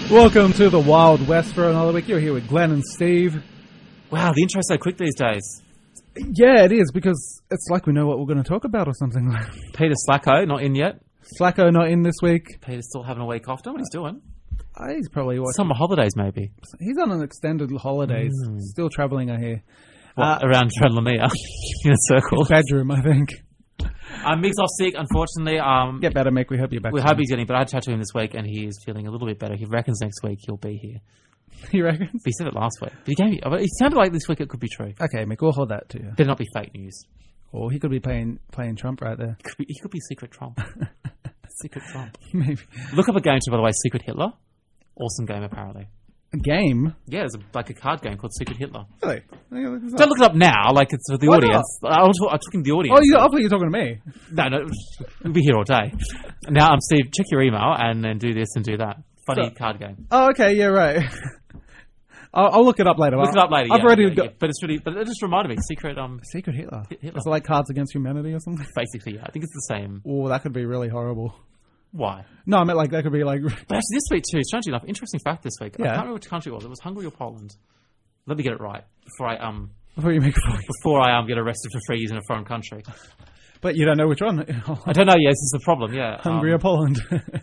Welcome to the Wild West for another week. You're here with Glenn and Steve. Wow, the intro's so quick these days. Yeah, it is, because it's like we know what we're going to talk about or something. Peter Slacko, not in yet. Slacko not in this week. Peter's still having a week off. Don't know what he's doing. He's probably watching. Summer holidays, maybe. He's on an extended holidays. Still travelling, I hear. Around Lamia in a circle. Bedroom, I think. Mick's off sick, unfortunately. Get better, Mick. We hope you're back. We hope he's getting, but I chatted to him this week and he is feeling a little bit better. He reckons next week he'll be here. He reckons? He said it last week. But it sounded like this week it could be true. Okay, Mick, we'll hold that to you. Better not be fake news. Or he could be playing Trump right there. He could be Secret Trump. Secret Trump. Maybe. Look up a game too, by the way, Secret Hitler. Awesome game, apparently. A game? Yeah, there's a card game called Secret Hitler. Really? Don't look it up now, like it's for the audience. I took in the audience. Oh, I thought you were talking to me. No, we'll be here all day. Now, Steve, check your email and then do this and do that. Funny card game. Oh, okay, yeah, right. I'll look it up later. Look it up later. I've already got. But it's really. But it just reminded me, Secret Hitler. Hitler. Is it like Cards Against Humanity or something? Basically, yeah. I think it's the same. Oh, that could be really horrible. Why? No, I meant like that could be like. But actually, this week too, strangely enough, interesting fact this week. Yeah. I can't remember which country it was. It was Hungary or Poland. Let me get it right before you make a point. Before I get arrested for 3 years in a foreign country. But you don't know which one. I don't know. Yes, this is the problem. Yeah, Hungary or Poland.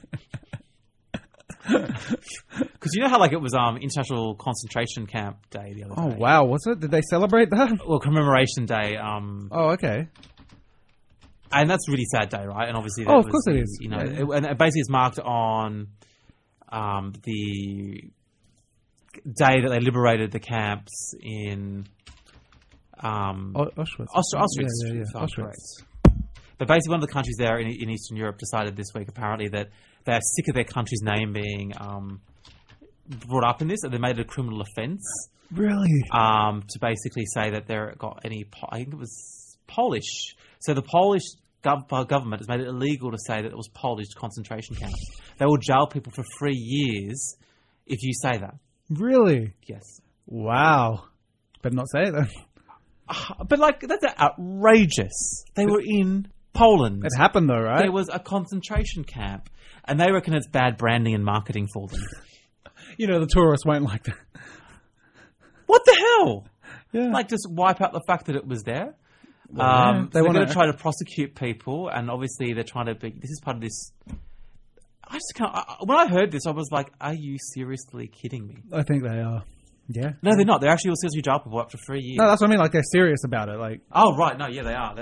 Because you know how it was International Concentration Camp Day the other day. Oh wow, what's it? Did they celebrate that? Well, Commemoration Day. Oh, okay. And that's a really sad day, right? And obviously, of course it is. You know, and it basically is marked on the day that they liberated the camps in Auschwitz. Auschwitz. Yeah. Auschwitz. But basically, one of the countries there in Eastern Europe decided this week, apparently, that they're sick of their country's name being brought up in this, and they made it a criminal offence. Really? To basically say that they're got any, I think it was Polish. So the Polish government has made it illegal to say that it was Polish concentration camp. They will jail people for 3 years if you say that. Really? Yes. Wow. Better not say it then. But that's outrageous. They were in Poland. It happened though, right? There was a concentration camp, and they reckon it's bad branding and marketing for them. You know, the tourists won't like that. What the hell? Yeah. Just wipe out the fact that it was there. Well, they're going to try to prosecute people, and obviously they're trying to be. This is part of this. I just can't. When I heard this, I was like, "Are you seriously kidding me?" I think they are. Yeah. No, they're not. They're actually seriously jail people up to 3 years. No, that's what I mean. They're serious about it. Oh right, no, yeah, they are.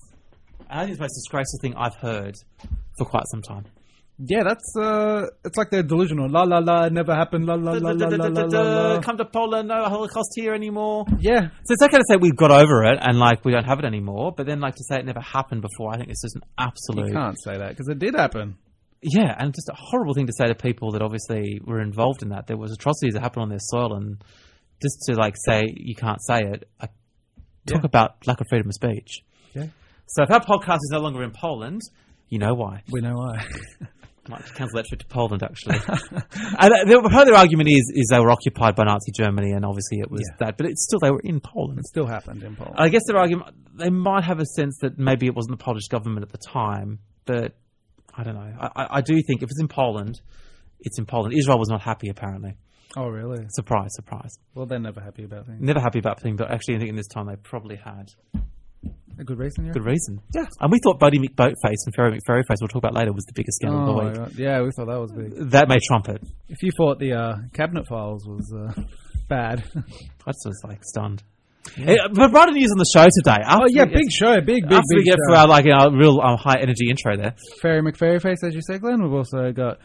I think it's the most disgraceful thing I've heard for quite some time. Yeah, that's it's like they're delusional. La la la, it never happened. La la la la la la. Come to Poland, no Holocaust here anymore. Yeah. So it's okay to say we've got over it and we don't have it anymore, but then to say it never happened before, I think it's just an absolute. You can't say that because it did happen. Yeah, and just a horrible thing to say to people that obviously were involved in that. There was atrocities that happened on their soil, and just to say you can't say it, talk about lack of freedom of speech. Yeah. So if our podcast is no longer in Poland, you know why. We know why. Might cancel that trip to Poland, actually. And part of their argument is they were occupied by Nazi Germany, and obviously it was that. But it's still, they were in Poland. It still happened in Poland. I guess their argument, they might have a sense that maybe it wasn't the Polish government at the time, but I don't know. I do think if it's in Poland, it's in Poland. Israel was not happy, apparently. Oh, really? Surprise, surprise. Well, they're never happy about things. Never happy about things, but actually I think in this time they probably had a good reason, yeah? Good reason. Yeah. And we thought Bodie McBoatface and Ferry McFerryface, we'll talk about later, was the biggest scandal of the week. God. Yeah, we thought that was big. That may trump it. If you thought the Cabinet Files was bad. I just was stunned. Yeah. But brighter news on the show today. Big show. Big after we get through our real high energy intro there. Ferry McFerryface, as you said, Glenn. We've also got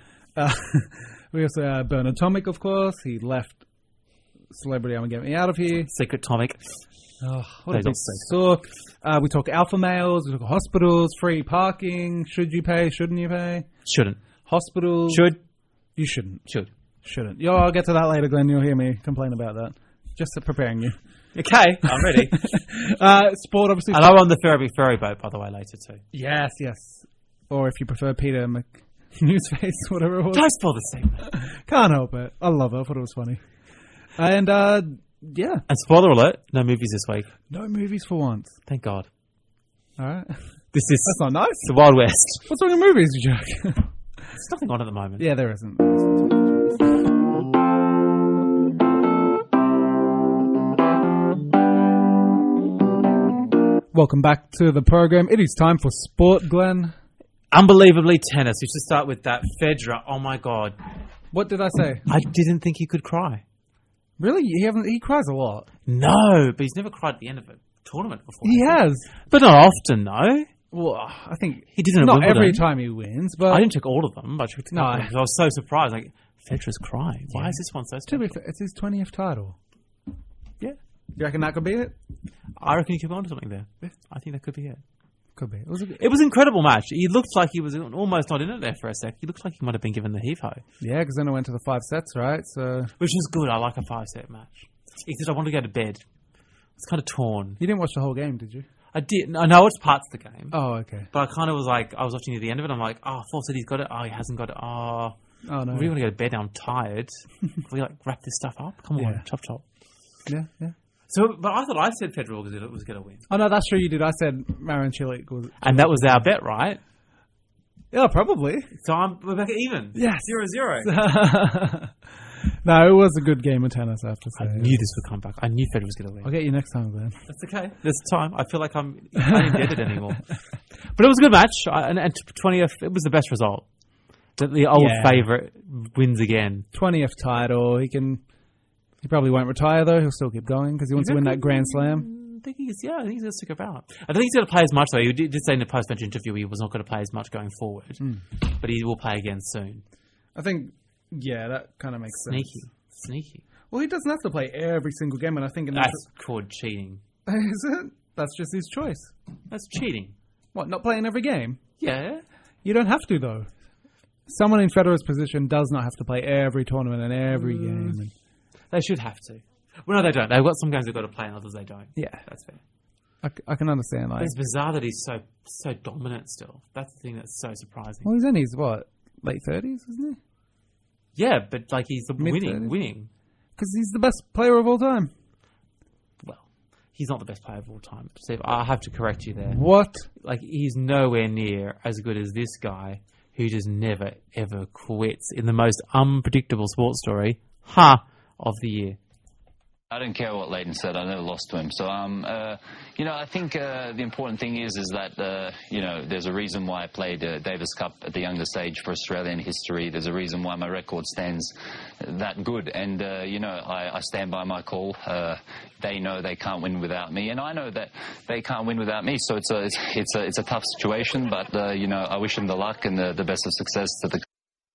Bernard Tomic, of course. He left Celebrity, I'm Get Me Out of Here. Secret Tomic. Oh, what a big talk. We talk alpha males, we talk hospitals, free parking. Should you pay? Shouldn't you pay? Shouldn't. Hospitals. Should. You shouldn't. Shouldn't. I'll get to that later, Glenn. You'll hear me complain about that. Just preparing you. Okay, I'm ready. Sport, obviously. And I'm on the ferry boat, by the way, later too. Yes. Or if you prefer Peter McNewsface, whatever it was. Don't spoil the scene. Can't help it. I love it. I thought it was funny. And, yeah. And spoiler alert, no movies this week. No movies for once. Thank God. All right. That's not nice. The Wild West. What's wrong with movies, you joke? There's nothing on at the moment. Yeah, there isn't. Welcome back to the program. It is time for sport, Glenn. Unbelievably tennis. We should start with that. Federer, oh my God. What did I say? I didn't think he could cry. Really? He cries a lot. No, but he's never cried at the end of a tournament before. He has. But not often, no. Well, I think He didn't at not Wimbledon. every time he wins, but I didn't check all of them, but I checked a No. couple. I was so surprised. Like, Federer's crying. Why is this one so to special? be fair, it's his 20th title. Yeah. You reckon that could be it? I reckon he could go on to something there. I think that could be it. Could be. It was an incredible match. He looked like he was almost not in it there for a sec. He looked like he might have been given the heave-ho. Yeah, because then it went to the 5 sets, right? So Which is good. I like a 5-set match. Except I want to go to bed. It's kind of torn. you didn't watch the whole game, did you? I did. I know it's parts of the game. Oh, okay. But I kind of was like, I was watching near the end of it. I'm like, oh, Four said he's got it. Oh, he hasn't got it. Oh, Oh no. I really want to go to bed now. I'm tired. Can we like wrap this stuff up? Come on, Yeah. chop chop. Yeah. So, but I thought I said Federer was going to win. Oh no, that's true. You did. I said Marin Cilic was. And that was our bet, right? Yeah, probably. So we're back at even. Yes. 0-0. No, it was a good game of tennis, I have to say. I knew this would come back. I knew Federer was going to win. I'll get you next time, Glenn. That's okay. There's time. I feel like I'm indebted anymore. But it was a good match. And 20th, it was the best result. The old favourite wins again. 20th title. He probably won't retire though. He'll still keep going because he wants to win that Grand Slam. I think he's going to stick about. I don't think he's going to play as much though. He did say in the post-match interview he was not going to play as much going forward. But he will play again soon. I think, yeah, that kind of makes sense. Sneaky. Well, he doesn't have to play every single game, and I think That's called cheating. is it? That's just his choice. That's cheating. What? Not playing every game? Yeah. You don't have to though. Someone in Federer's position does not have to play every tournament and every game. They should have to. Well, no, they don't. They've got some games they've got to play and others they don't. Yeah, That's fair. I can understand. But it's bizarre that he's so dominant still. That's the thing that's so surprising. Well, he's in his late 30s, isn't he? Yeah, but like he's Mid-30s. winning. Because he's the best player of all time. Well, he's not the best player of all time. Steve, I have to correct you there. What? Like he's nowhere near as good as this guy who just never ever quits in the most unpredictable sports story, of the year. I don't care what Leighton said. I never lost to him. So, I think the important thing is that, there's a reason why I played Davis Cup at the youngest age for Australian history. There's a reason why my record stands that good. And, I stand by my call. They know they can't win without me. And I know that they can't win without me. So it's a tough situation. But, I wish them the luck and the best of success to the.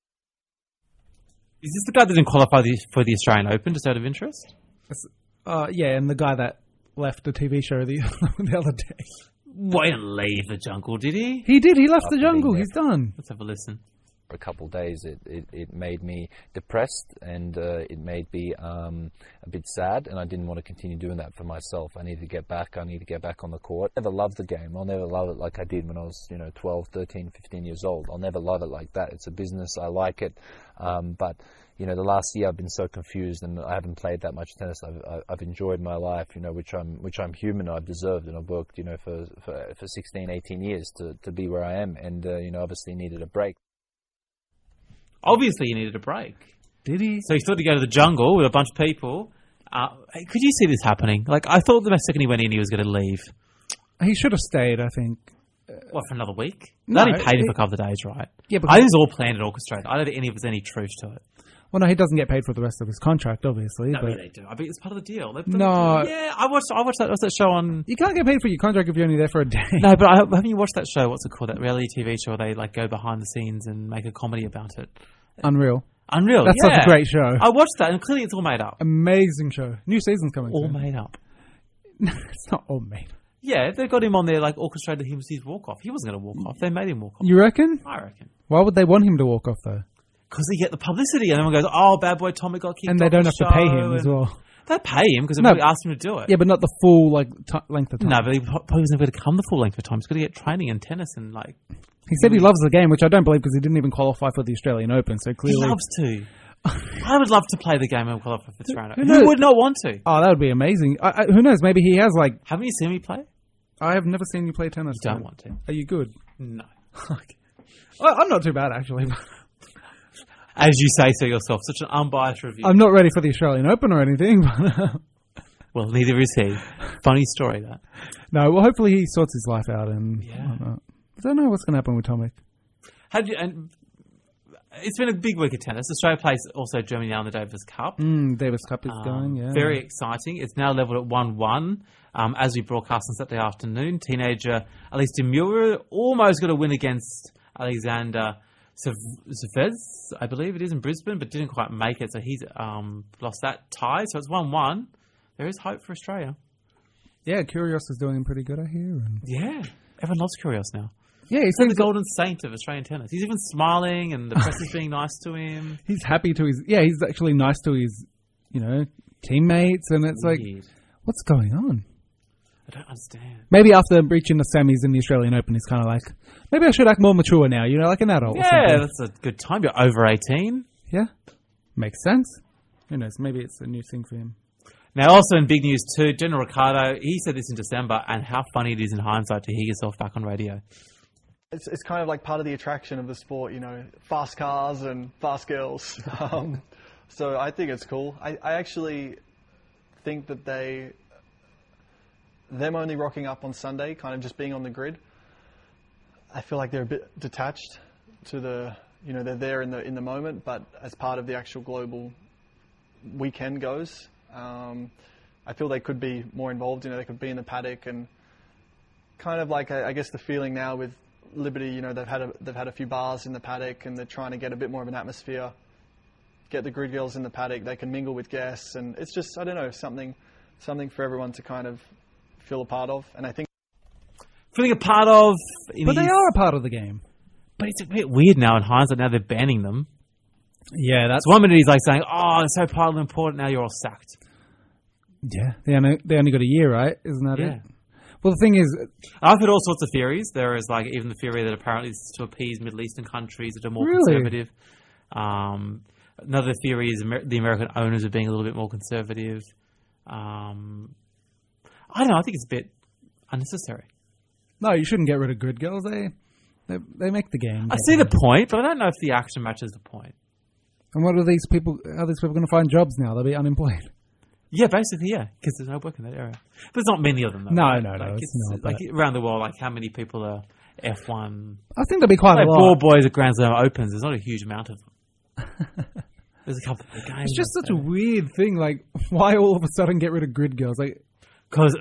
Is this the guy that didn't qualify for the Australian Open, just out of interest? Yeah, and the guy that left the TV show the other day. Well, he didn't leave the jungle, did he? He did. He left the After being jungle. there. He's done. Let's have a listen. For a couple of days, it made me depressed and it made me a bit sad, and I didn't want to continue doing that for myself. I need to get back. I need to get back on the court. I never loved the game. I'll never love it like I did when I was 12, 13, 15 years old. I'll never love it like that. It's a business. I like it. But the last year I've been so confused and I haven't played that much tennis. I've enjoyed my life, which I'm human. I've deserved, and I've worked, for 16, 18 years to be where I am, and obviously needed a break. Obviously, he needed a break. Did he? So he thought to go to the jungle with a bunch of people. Could you see this happening? Like, I thought the second he went in, he was going to leave. He should have stayed, I think. What, for another week? No, They only paid him for a couple of days, right? Yeah, but I think it's all planned and orchestrated. I don't think there's any truth to it. Well, no, he doesn't get paid for the rest of his contract, obviously. No, but they do. I mean, it's part of the deal. No. Yeah, I watched that show on... you can't get paid for your contract if you're only there for a day. No, but haven't you watched that show? What's it called? That reality TV show where they like go behind the scenes and make a comedy about it. Unreal. That's such a great show. I watched that, and clearly it's all made up. Amazing show. New season's coming. All soon. made up. It's not all made. Yeah, they got him on there, like orchestrated him his walk off. He wasn't going to walk off. They made him walk off. You reckon? I reckon. Why would they want him to walk off though? Because they get the publicity, and everyone goes, "Oh, bad boy Tommy got kicked." And they off don't the have to pay him show," as well. They pay him because they No. probably asked him to do it. Yeah, but not the full length of time. No, but he probably wasn't going to come the full length of time. He's got to get training in tennis and like. He said he loves the game, which I don't believe because he didn't even qualify for the Australian Open. So He clearly, loves to. I would love to play the game and qualify for the Australian. knows? Who would not want to? oh, that would be amazing. Who knows? Maybe he has like. Haven't you seen me play? I have never seen you play tennis. Don't Tom. want to. Are you good? No. Okay. I'm not too bad actually. As you say so yourself, such an unbiased review. I'm not ready for the Australian Open or anything. But, Well, neither is he. Funny story, that. No, well, hopefully he sorts his life out and whatnot. I don't know what's going to happen with Tomic. It's been a big week of tennis. Australia plays also Germany now in the Davis Cup. Davis Cup is going, yeah. Very exciting. It's now levelled at 1-1 as we broadcast on Saturday afternoon. Teenager Alice de Muir almost got a win against Alexander Zverev, I believe it is, in Brisbane, but didn't quite make it, so he's lost that tie. So it's 1-1. There is hope for Australia. Yeah, Kyrgios is doing pretty good, I hear. Yeah, everyone loves Kyrgios now. Yeah, he's the golden saint of Australian tennis. He's even smiling, and the press is being nice to him. He's happy to his... Yeah, he's actually nice to his, teammates, and it's like, what's going on? I don't understand. Maybe after reaching the semis in the Australian Open, he's kind of like, maybe I should act more mature now, like an adult. Yeah, that's a good time. You're over 18. Yeah, makes sense. Who knows? Maybe it's a new thing for him. Now, also in big news too, General Ricciardo, he said this in December, and how funny it is in hindsight to hear yourself back on radio. It's kind of like part of the attraction of the sport, fast cars and fast girls. So I think it's cool. I actually think that them only rocking up on Sunday, kind of just being on the grid, I feel like they're a bit detached to the, they're there in the moment, but as part of the actual global weekend goes, I feel they could be more involved. They could be in the paddock, and kind of like I guess the feeling now with Liberty, they've had a few bars in the paddock, and they're trying to get a bit more of an atmosphere. Get the grid girls in the paddock; they can mingle with guests, and it's just, I don't know, something for everyone to kind of feel a part of. And I think feeling a part of, but they are a part of the game. But it's a bit weird now in hindsight. Now they're banning them. Yeah, that's 1 minute he's like saying, "Oh, it's so part of important." Now you're all sacked. Yeah, they only got a year, right? Isn't that it? Well, the thing is, I've heard all sorts of theories. There is even the theory that apparently it's to appease Middle Eastern countries that are more conservative. Another theory is the American owners are being a little bit more conservative. I don't know. I think it's a bit unnecessary. No, you shouldn't get rid of grid girls. They make the game. I see the point, but I don't know if the action matches the point. And what are these people? How are these people going to find jobs now? They'll be unemployed. Yeah, basically, yeah, because there's no work in that area. But there's not many of them, though. No, right? no, it's not. Like around the world, how many people are F1? I think there'll be quite a lot. Ball boys at Grand Slam Opens, there's not a huge amount of them. There's a couple of games. It's just such a weird thing. Why all of a sudden get rid of grid girls? Because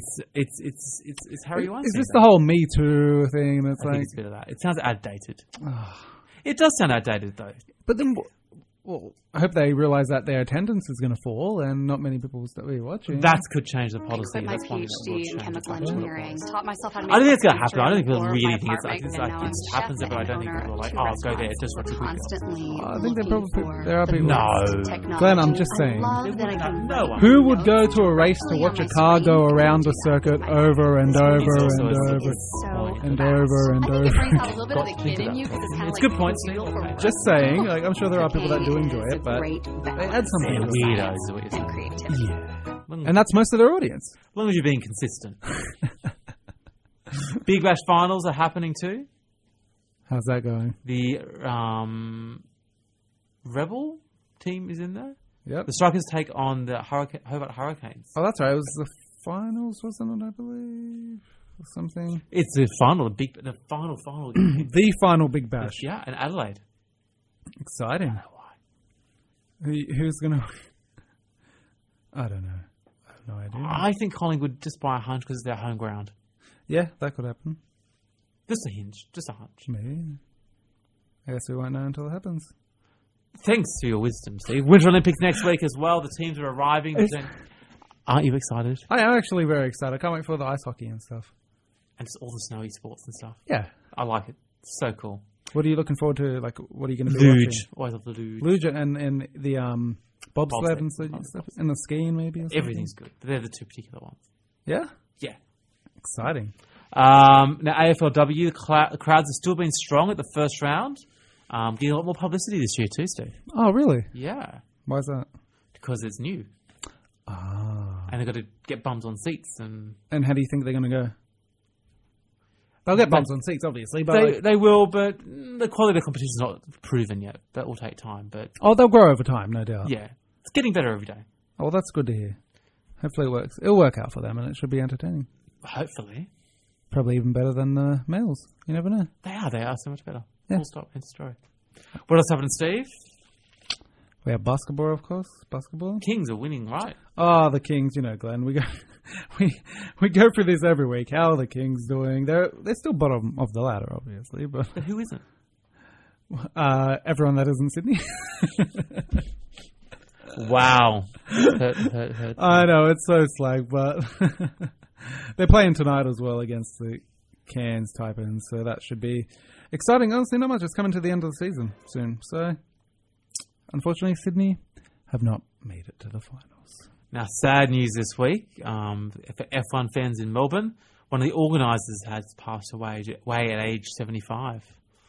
it's Harry Weinstein. Is this the whole Me Too thing? I think it's a bit of that. It sounds outdated. It does sound outdated, though. But then... Well, I hope they realise that their attendance is going to fall and not many people will start watching. That could change the policy. I quit my PhD in chemical engineering. Taught myself how to make I don't think it's going to happen. I don't think people really think it happens there, but I don't think people are like, oh, go there, just watch a quick I think there are people. No. Glenn, I'm just saying. No one. Who would go to a race to watch a car go around the circuit over and over and over and over and over? It's a good point, Steve. Just saying. I'm sure there are people that do enjoy it, but they add something. Weirdos is what you're saying. Yeah. And that's most of their audience. As long as you're being consistent. Big Bash finals are happening too. How's that going? The Rebel team is in there. Yep. The Strikers take on the Hobart Hurricanes. Oh, that's right. It was the finals, wasn't it, I believe? Or something. It's the final, the final game. The final Big Bash. Yeah, in Adelaide. Exciting. I don't know why. Who's going to... I don't know. I have no idea. I think Collingwood just by a hunch because it's their home ground. Yeah, that could happen. Just a hinge. Just a hunch. Maybe. I guess we won't know until it happens. Thanks for your wisdom, Steve. Winter Olympics next week as well. The teams are arriving. Aren't you excited? I am actually very excited. I can't wait for the ice hockey and stuff. And just all the snowy sports and stuff. Yeah. I like it. It's so cool. What are you looking forward to? What are you going to be luge. watching? Always love the luge. Luge and the bobsled and stuff. And the skiing maybe? Everything's good. But they're the two particular ones. Yeah? Yeah. Exciting. Now, AFLW, the crowds have still been strong at the first round. Getting a lot more publicity this year too, Steve. Oh, really? Yeah. Why is that? Because it's new. Ah. And they've got to get bums on seats. And how do you think they're going to go? They'll get bums on seats, obviously. But they will, but the quality of the competition is not proven yet. That will take time. But they'll grow over time, no doubt. Yeah. It's getting better every day. Oh, well, that's good to hear. Hopefully it works. It'll work out for them and it should be entertaining. Hopefully. Probably even better than the males. You never know. They are so much better. Yeah. Full stop, end story. What else happened, Steve? We have basketball, of course. Basketball. Kings are winning, right? Oh, the Kings. You know, Glenn. We go, we go through this every week. How are the Kings doing? They're still bottom of the ladder, obviously, but But who isn't? everyone that isn't Sydney. Wow. Hurt. I know, it's so slag, but they're playing tonight as well against the Cairns Taipans, so that should be exciting. Honestly, not much. It's coming to the end of the season soon. So, unfortunately, Sydney have not made it to the finals. Now, sad news this week for F1 fans in Melbourne. One of the organisers has passed away at age 75.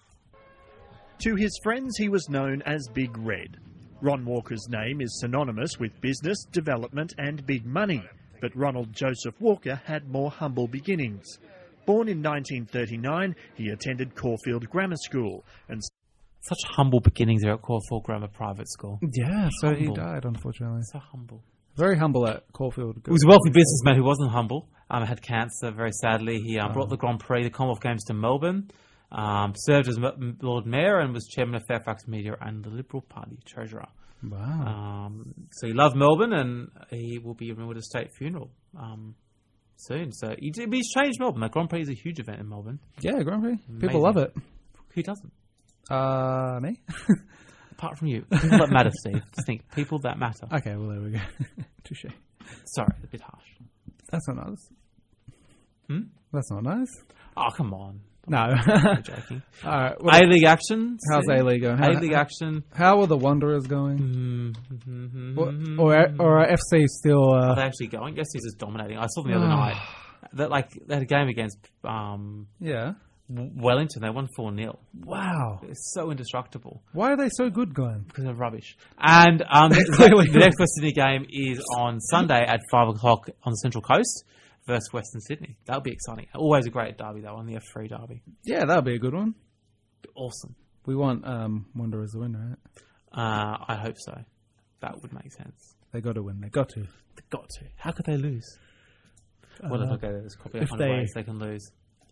To his friends, he was known as Big Red. Ron Walker's name is synonymous with business, development and big money, but Ronald Joseph Walker had more humble beginnings. Born in 1939, he attended Caulfield Grammar School and Such humble beginnings there at Caulfield Grammar Private School. Yeah, so he Humble. died, unfortunately. So humble. Very humble at Caulfield. He was a wealthy businessman who wasn't humble. Had cancer, very sadly. He brought the Grand Prix, the Commonwealth Games to Melbourne, served as Lord Mayor and was chairman of Fairfax Media and the Liberal Party treasurer. Wow. So he loved Melbourne and he will be remembered at a state funeral soon. So he's changed Melbourne. The Grand Prix is a huge event in Melbourne. Yeah, Grand Prix. People Amazing. love it. Who doesn't? Me? Apart from you. People that matter, Steve. Just think, people that matter. Okay, well, there we go. Touche. Sorry, a bit harsh. That's not nice. Hmm? That's not nice. Oh, come on. No. I'm joking. All right. A-League action. How's A-League going? A-League action. How are the Wanderers going? Mm-hmm. Or are FC still... Are they actually going? Yes, he's just dominating. I saw them the other night. They had a game against Yeah. Wellington. They won 4-0. Wow. It's so indestructible Why are they so good, Glenn? because they're rubbish. And the next West Sydney game is on Sunday at 5 o'clock on the Central Coast versus Western Sydney. That'll be exciting. Always a great derby, though, on the F3 derby. Yeah, that'll be a good one. Awesome. We want Wanderers to win, right? I hope so. That would make sense. They got to win. They got to. They've got to. How could they lose? Well, okay, there's probably if 100 they- ways they can lose.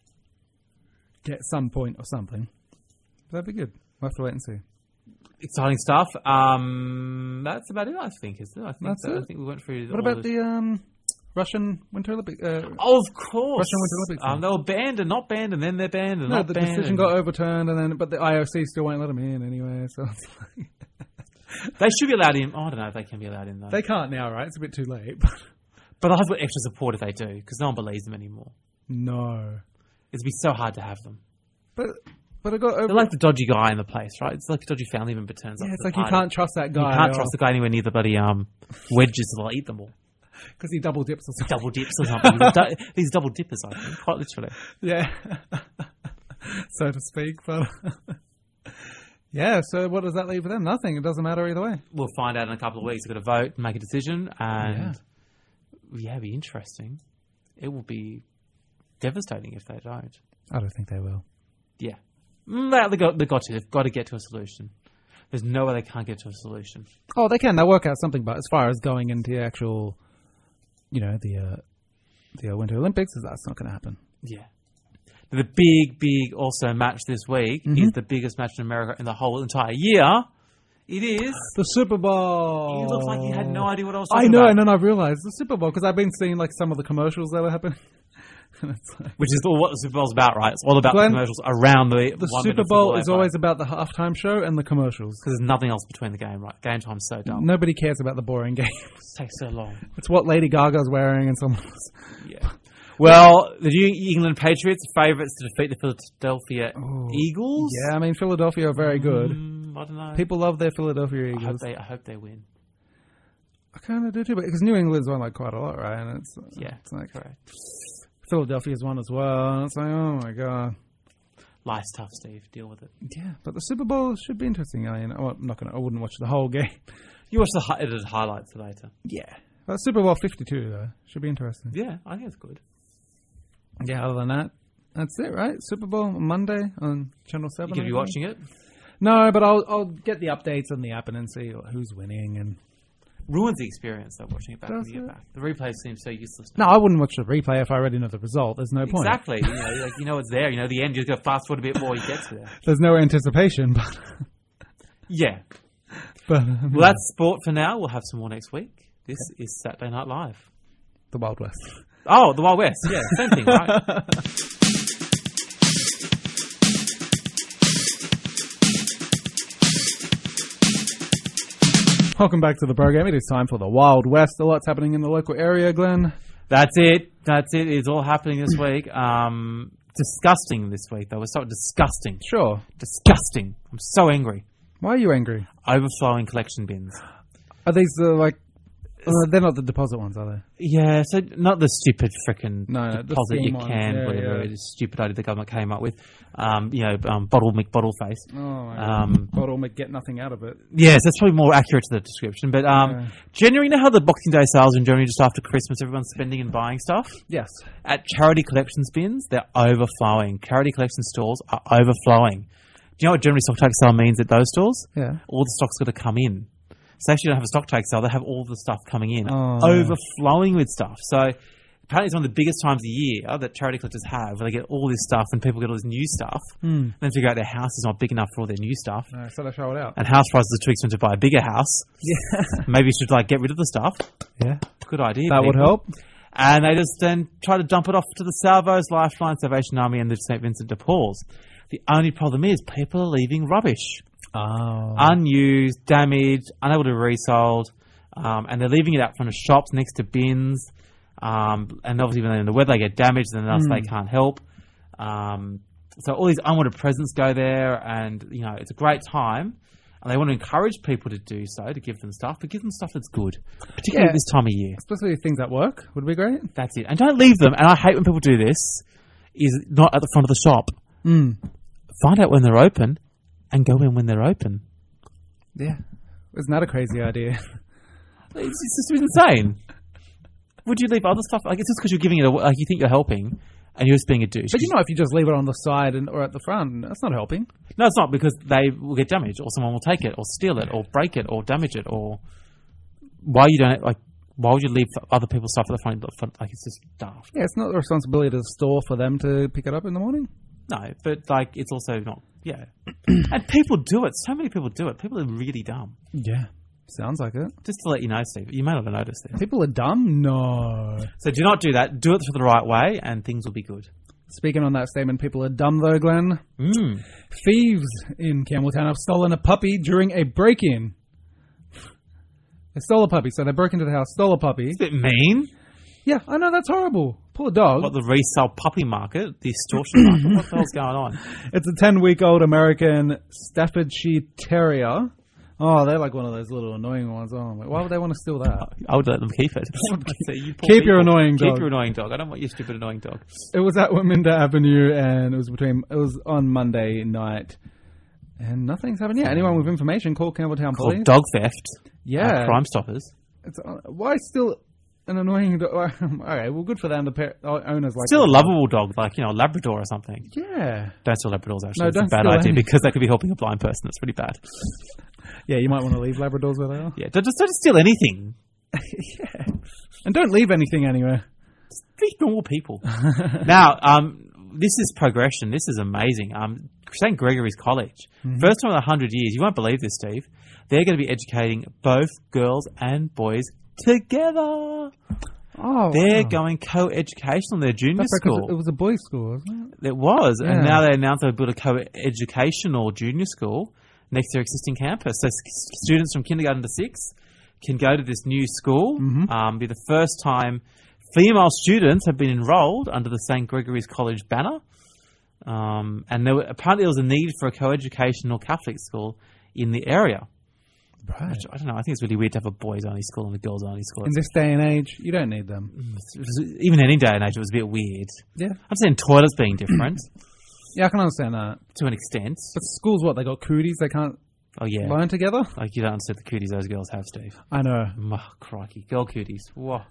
Get some point or something. That'd be good. We'll have to wait and see. Exciting stuff. That's about it, I think, isn't it? I think we went through. What about the Russian Winter Olympics? Of course. Russian Winter Olympics. They were banned and not banned, and then they're banned and No, not the banned. decision got overturned, but the IOC still won't let them in anyway. So it's like They should be allowed in. I don't know if they can be allowed in, though. they can't now, right? It's a bit too late. But they'll have got extra support if they do, because no one believes them anymore. No, It'd be so hard to have them. but it got over. They're like the dodgy guy in the place, right? It's like a dodgy family member turns up. Yeah, to it's the like you party. can't trust that guy. You can't trust the guy anywhere near the bloody wedges, they'll eat them all. because he double dips or something. Double dips or something. These double dippers, I think, quite literally. Yeah, so to speak. But yeah, so what does that leave for them? Nothing. It doesn't matter either way. We'll find out in a couple of weeks. They've got to vote and make a decision, and yeah, it'll be interesting. It will be devastating if they don't. I don't think they will. Yeah. They've got to. They've got to get to a solution. There's no way they can't get to a solution. Oh, they can. They'll work out something. But as far as going into the actual, the Winter Olympics, that's not going to happen. Yeah. The big also match this week is the biggest match in America in the whole entire year. It is The Super Bowl. You look like you had no idea what I was talking I know, about. and then I realised the Super Bowl because I've been seeing like some of the commercials that were happening. And it's like, Which is what the Super Bowl's about, right? It's all about Glenn, the commercials around the 1 the minute Super of Bowl football is they always play. about the halftime show and the commercials. Because there's nothing else between the game, right? Game time's so dumb. Nobody cares about the boring game. It takes so long. It's what Lady Gaga's wearing and someone else. Yeah. Well, the New England Patriots are favourites to defeat the Philadelphia Eagles. Yeah, I mean, Philadelphia are very good. I don't know. People love their Philadelphia Eagles. I hope they win. I kind of do too, because New England's won like quite a lot, right? And it's like correct. Philadelphia's won as well. And it's like, oh my god. Life's tough, Steve. Deal with it. Yeah, but the Super Bowl should be interesting. I mean, I wouldn't watch the whole game. You watch the edited highlights later. Yeah. But Super Bowl 52 though should be interesting. Yeah, I think it's good. Yeah. Other than that, that's it, right? Super Bowl Monday on Channel 7. You going to be watching it? No, but I'll get the updates on the app and then see who's winning and ruins the experience of watching it back when Does you get it? back. The replay seems so useless. No, I wouldn't watch the replay if I already know the result. There's no point. Exactly. You know it's there. You know the end. You just go fast forward a bit more. You get to there. There's no anticipation, but Yeah. but Well, that's sport for now. We'll have some more next week. This is Saturday Night Live. the Wild West. Oh, the Wild West. Yeah, same thing, right? Welcome back to the program. It is time for the Wild West. A lot's happening in the local area, Glenn. That's it. It's all happening this week. Disgusting this week, though. It's so disgusting. Sure. Disgusting. I'm so angry. Why are you angry? Overflowing collection bins. Are these they're not the deposit ones, are they? Yeah, so not the stupid frickin' No, the deposit you scheme ones. can, Yeah, whatever yeah. stupid idea the government came up with. Bottle McBottle face. Oh, my God. Bottle make get nothing out of it. Yes, that's probably more accurate to the description. But generally, you know how the Boxing Day sales in Germany just after Christmas, everyone's spending and buying stuff? Yes. At charity collections bins, they're overflowing. Charity collection stores are overflowing. Do you know what generally stock take sale means at those stores? Yeah. All the stock's got to come in. So actually, you don't have a stock take sale; they have all the stuff coming in, Oh. overflowing with stuff. So apparently, it's one of the biggest times of the year that charity collectors have, where they get all this stuff and people get all this new stuff, and then figure out their house is not big enough for all their new stuff, So they show it out. and house prices are too expensive to buy a bigger house. Yeah. Maybe you should get rid of the stuff. Yeah. Good idea. That would people. help. And they just then try to dump it off to the Salvos, Lifeline, Salvation Army, and the St. Vincent de Paul's. The only problem is people are leaving rubbish. Oh. Unused, damaged, unable to be resold, and they're leaving it out front of shops next to bins. And obviously, when they're in the weather, they get damaged, and then they can't help. So all these unwanted presents go there, and it's a great time. And they want to encourage people to do so, to give them stuff, but give them stuff that's good, particularly at this time of year. Especially things at work would be great. That's it. And don't leave them. And I hate when people do this. Is not at the front of the shop. Find out when they're open, and go in when they're open. Yeah. Isn't that a crazy idea? It's just insane. Would you leave other stuff? It's just because you're giving it away, you think you're helping, and you're just being a douche. But if you just leave it on the side or at the front, that's not helping. No, it's not, because they will get damaged, or someone will take it, or steal it, or break it, or damage it, or why would you leave other people's stuff at the front? It's just daft. Yeah, it's not the responsibility of the store for them to pick it up in the morning. No, but it's also not. Yeah, and people do it. So many people do it. People are really dumb. Yeah. Sounds like it. Just to let you know, Steve, you may not have noticed this. People are dumb? No. So do not do that. Do it the right way, and things will be good. Speaking on that statement, people are dumb though, Glenn. Thieves in Campbelltown have stolen a puppy during a break-in. They stole a puppy, so they broke into the house, stole a puppy. It's a bit mean. Yeah, I know, that's horrible. Poor dog. What, the resale puppy market? The extortion market? What the hell's going on? It's a 10-week-old American Staffordshire Terrier. Oh, they're like one of those little annoying ones. Oh, why would they want to steal that? I would let them keep it. Keep your annoying dog. Keep your annoying dog. I don't want your stupid annoying dog. It was at Waminda Avenue, and it was on Monday night, and nothing's happened yet. Anyone with information, call Campbelltown Police. Called dog theft. Yeah. Crime Stoppers. Why still an annoying dog? Okay, well, good for them. The owners like Still a lovable dog, a Labrador or something. Yeah. Don't steal Labradors, actually. No, it's a don't bad steal idea any. because they could be helping a blind person. It's pretty bad. Yeah, you might want to leave Labradors where they are. Yeah, don't steal anything. Yeah. And don't leave anything anywhere. Just be normal people. Now, this is progression. This is amazing. St. Gregory's College. First time in 100 years. You won't believe this, Steve. They're going to be educating both girls and boys together. Oh, They're going co-educational in their junior That's right, 'cause school. it was a boys' school, wasn't it? It was. Yeah. And now they announced they'll build a co-educational junior school next to their existing campus. So students from kindergarten to 6 can go to this new school. Be the first time female students have been enrolled under the St. Gregory's College banner. And apparently there was a need for a co-educational Catholic school in the area. Right. Which, I don't know. I think it's really weird to have a boys-only school and a girls-only school. In this day and age, you don't need them. Even any day and age, it was a bit weird. Yeah. I'm saying toilets being different Yeah, I can understand that. to an extent. But schools, what? They got cooties? They can't Oh, yeah. learn together? You don't understand the cooties those girls have, Steve. I know. Oh, crikey. Girl cooties. Whoa.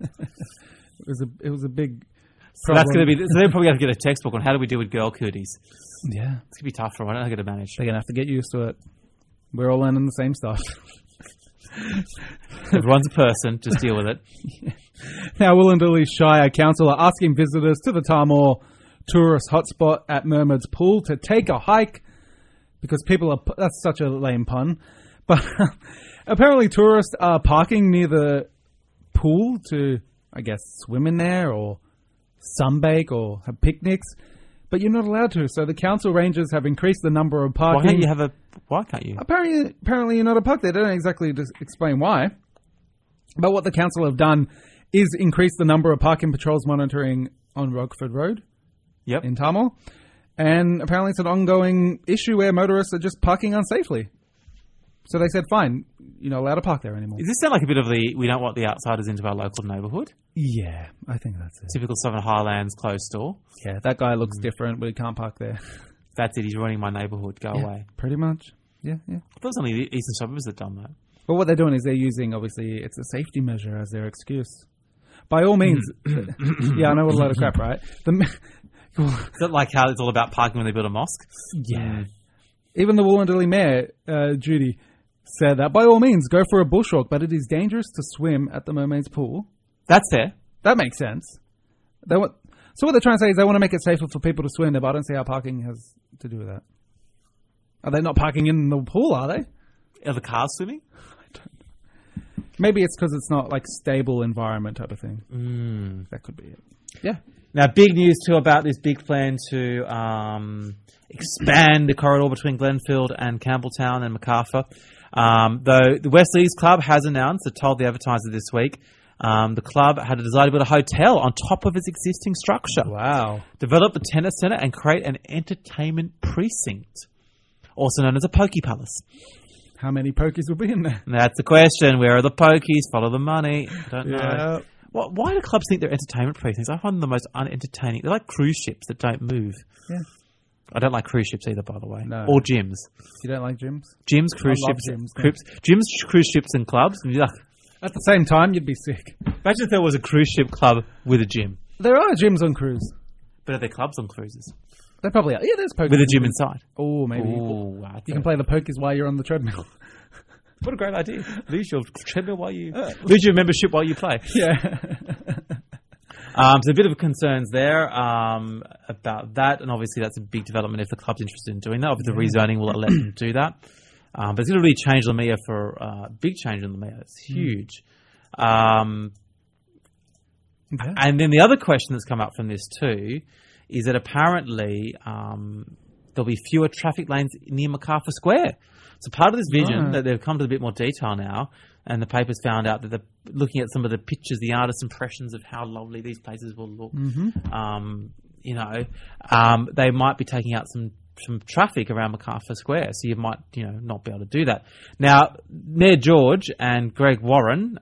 It was a big So that's going to be. So they're probably going to get a textbook on how do we deal with girl cooties. Yeah. It's going to be tough for them. I don't know how to manage. They're going to have to get used to it. We're all learning the same stuff. Everyone's a person. Just deal with it. Now, Wollondilly Shire Council are asking visitors to the Tarmore tourist hotspot at Mermaid's Pool to take a hike because people are... That's such a lame pun. But apparently tourists are parking near the pool to, I guess, swim in there or sunbake or have picnics. But you're not allowed to. So the council rangers have increased the number of parking. Why can't you? Apparently you're not a park there. They don't exactly explain why. But what the council have done is increase the number of parking patrols monitoring on Rockford Road in Tarmore. And apparently it's an ongoing issue where motorists are just parking unsafely. So they said, fine, you're not allowed to park there anymore. Does this sound like a bit of the we don't want the outsiders into our local neighbourhood? Yeah, I think that's it. Typical Southern Highlands closed store. Yeah, that guy looks different, but he can't park there. That's it, he's ruining my neighbourhood. Go away. Pretty much. Yeah. I thought it was only the eastern suburbs that done that. But what they're doing is they're using, obviously, it's a safety measure as their excuse. By all means, I know what a load of crap, right? Is that like how it's all about parking when they build a mosque? Yeah. Even the Wollondilly Mayor, Judy, said that, by all means, go for a bushwalk, but it is dangerous to swim at the Mermaid's Pool. That's fair. That makes sense. So what they're trying to say is they want to make it safer for people to swim there, but I don't see how parking has to do with that. Are they not parking in the pool, are they? Are the cars swimming? Maybe it's because it's not like stable environment type of thing. That could be it. Yeah. Now, big news too about this big plan to expand the corridor between Glenfield and Campbelltown and Macarthur. Though the Wesley's Club has announced, it told the Advertiser this week, the club had a desire to build a hotel on top of its existing structure. Wow. Develop a tennis centre and create an entertainment precinct, also known as a Pokey Palace. How many pokies will be in there? That's the question. Where are the pokies? Follow the money. I don't know. Why do clubs think they're entertainment precincts? I find them the most unentertaining. They're like cruise ships that don't move. Yeah. I don't like cruise ships either, by the way. No. Or gyms. You don't like gyms? Gyms, cruise ships. Gyms, cruise ships and clubs. At the same time, you'd be sick. Imagine if there was a cruise ship club with a gym. There are gyms on cruise. But are there clubs on cruises? They probably are. Yeah, there's pokies. With a gym inside. Oh, maybe. Ooh, you can play the pokies while you're on the treadmill. What a great idea. Lose your treadmill while you... lose your membership while you play. Yeah. So a bit of concerns there about that, and obviously that's a big development if the club's interested in doing that. Obviously the rezoning will let them do that. But it's going to really change Lamia for... big change in Lamia. It's huge. And then the other question that's come up from this too is that apparently there'll be fewer traffic lanes near Macarthur Square. So part of this vision that they've come to a bit more detail now, and the paper's found out that they're looking at some of the pictures, the artist's impressions of how lovely these places will look. They might be taking out some traffic around Macarthur Square, so you might not be able to do that. Now, Mayor George and Greg Warren,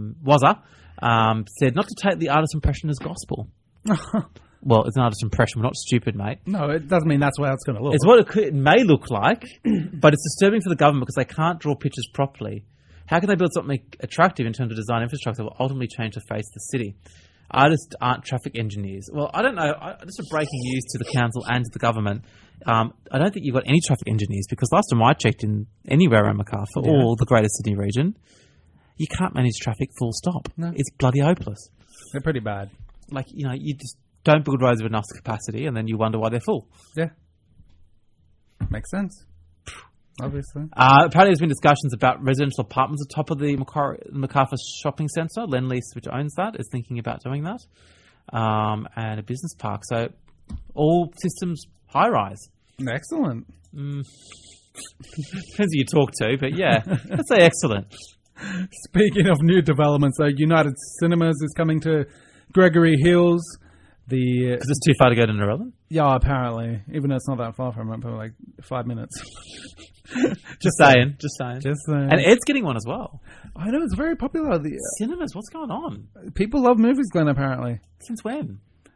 said not to take the artist's impression as gospel. Well, it's an artist's impression. We're not stupid, mate. No, it doesn't mean that's how it's going to look. It's what it may look like, but it's disturbing for the government because they can't draw pictures properly. How can they build something attractive in terms of design infrastructure that will ultimately change the face of the city? Artists aren't traffic engineers. Well, I don't know. Just a breaking news to the council and to the government. I don't think you've got any traffic engineers because last time I checked in anywhere around Macarthur or the Greater Sydney region, you can't manage traffic full stop. No. It's bloody hopeless. They're pretty bad. Like, you just don't build roads of enough capacity and then you wonder why they're full. Yeah. Makes sense. Obviously. Apparently there's been discussions about residential apartments atop of the Macarthur Shopping Centre. Lendlease, which owns that, is thinking about doing that. And a business park. So all systems high-rise. Excellent. Depends who you talk to, but yeah, let's say excellent. Speaking of new developments, United Cinemas is coming to Gregory Hills. Because it's too far to go to Narellan? Yeah, apparently. Even though it's not that far from it, probably like 5 minutes. Just saying. And Ed's getting one as well. I know, it's very popular. Cinemas, what's going on? People love movies, Glenn, apparently. Since when?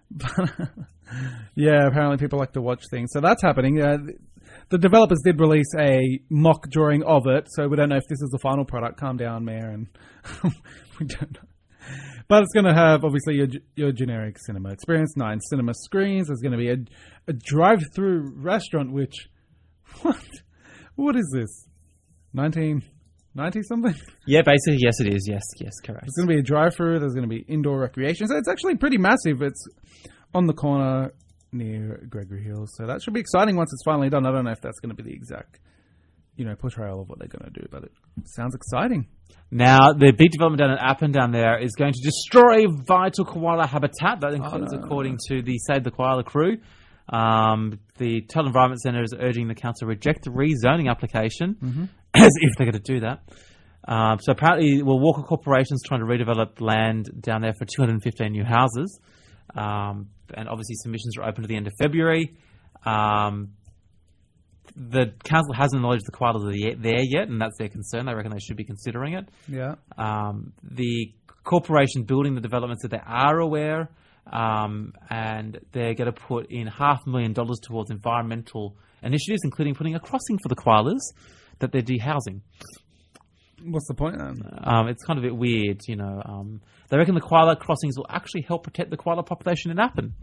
Yeah, apparently people like to watch things. So that's happening. The developers did release a mock drawing of it, so we don't know if this is the final product. Calm down, Mayor. And we don't know. But it's going to have, obviously, your generic cinema experience, 9 cinema screens. There's going to be a drive-through restaurant, which... What is this? 90-something? Yeah, basically, yes, it is. Yes, correct. There's going to be a drive-through. There's going to be indoor recreation. So it's actually pretty massive. It's on the corner near Gregory Hills. So that should be exciting once it's finally done. I don't know if that's going to be the exact, portrayal of what they're going to do, but it sounds exciting. Now, the big development down at Appin down there is going to destroy vital koala habitat. That includes, according to the Save the Koala crew. The Tuttle Environment Centre is urging the council to reject the rezoning application, as if they're going to do that. So apparently, Walker Corporation's trying to redevelop land down there for 215 new houses. And obviously submissions are open to the end of February. The council hasn't acknowledged the koalas are there yet, and that's their concern. They reckon they should be considering it. Yeah. The corporation building the development said they are aware, and they're going to put in $500,000 towards environmental initiatives, including putting a crossing for the koalas that they're dehousing. What's the point then? It's kind of a bit weird, They reckon the koala crossings will actually help protect the koala population in Appin.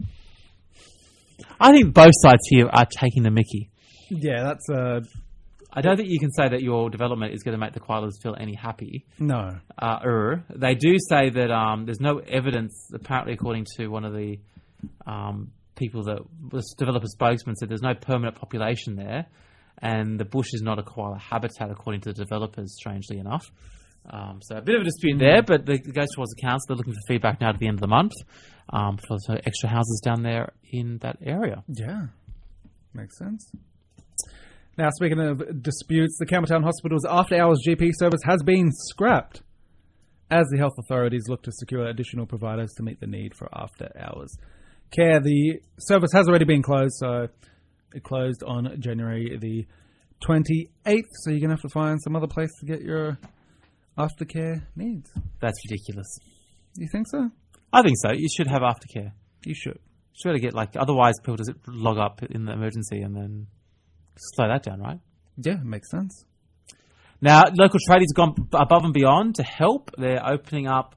I think both sides here are taking the mickey. Yeah, that's I don't think you can say that your development is going to make the koalas feel any happy. No. They do say that there's no evidence, apparently according to one of the people that was developer spokesman, said there's no permanent population there, and the bush is not a koala habitat according to the developers, strangely enough. So a bit of a dispute there, but it goes towards the council. They're looking for feedback now at the end of the month for some extra houses down there in that area. Yeah, makes sense. Now, speaking of disputes, the Campbelltown Hospital's after-hours GP service has been scrapped as the health authorities look to secure additional providers to meet the need for after-hours care. The service has already been closed, so it closed on January the 28th, so you're going to have to find some other place to get your aftercare needs. That's ridiculous. You think so? I think so. You should have aftercare. You should. Should get otherwise people just log up in the emergency and then slow that down, right? Yeah, makes sense. Now, local tradies have gone above and beyond to help. They're opening up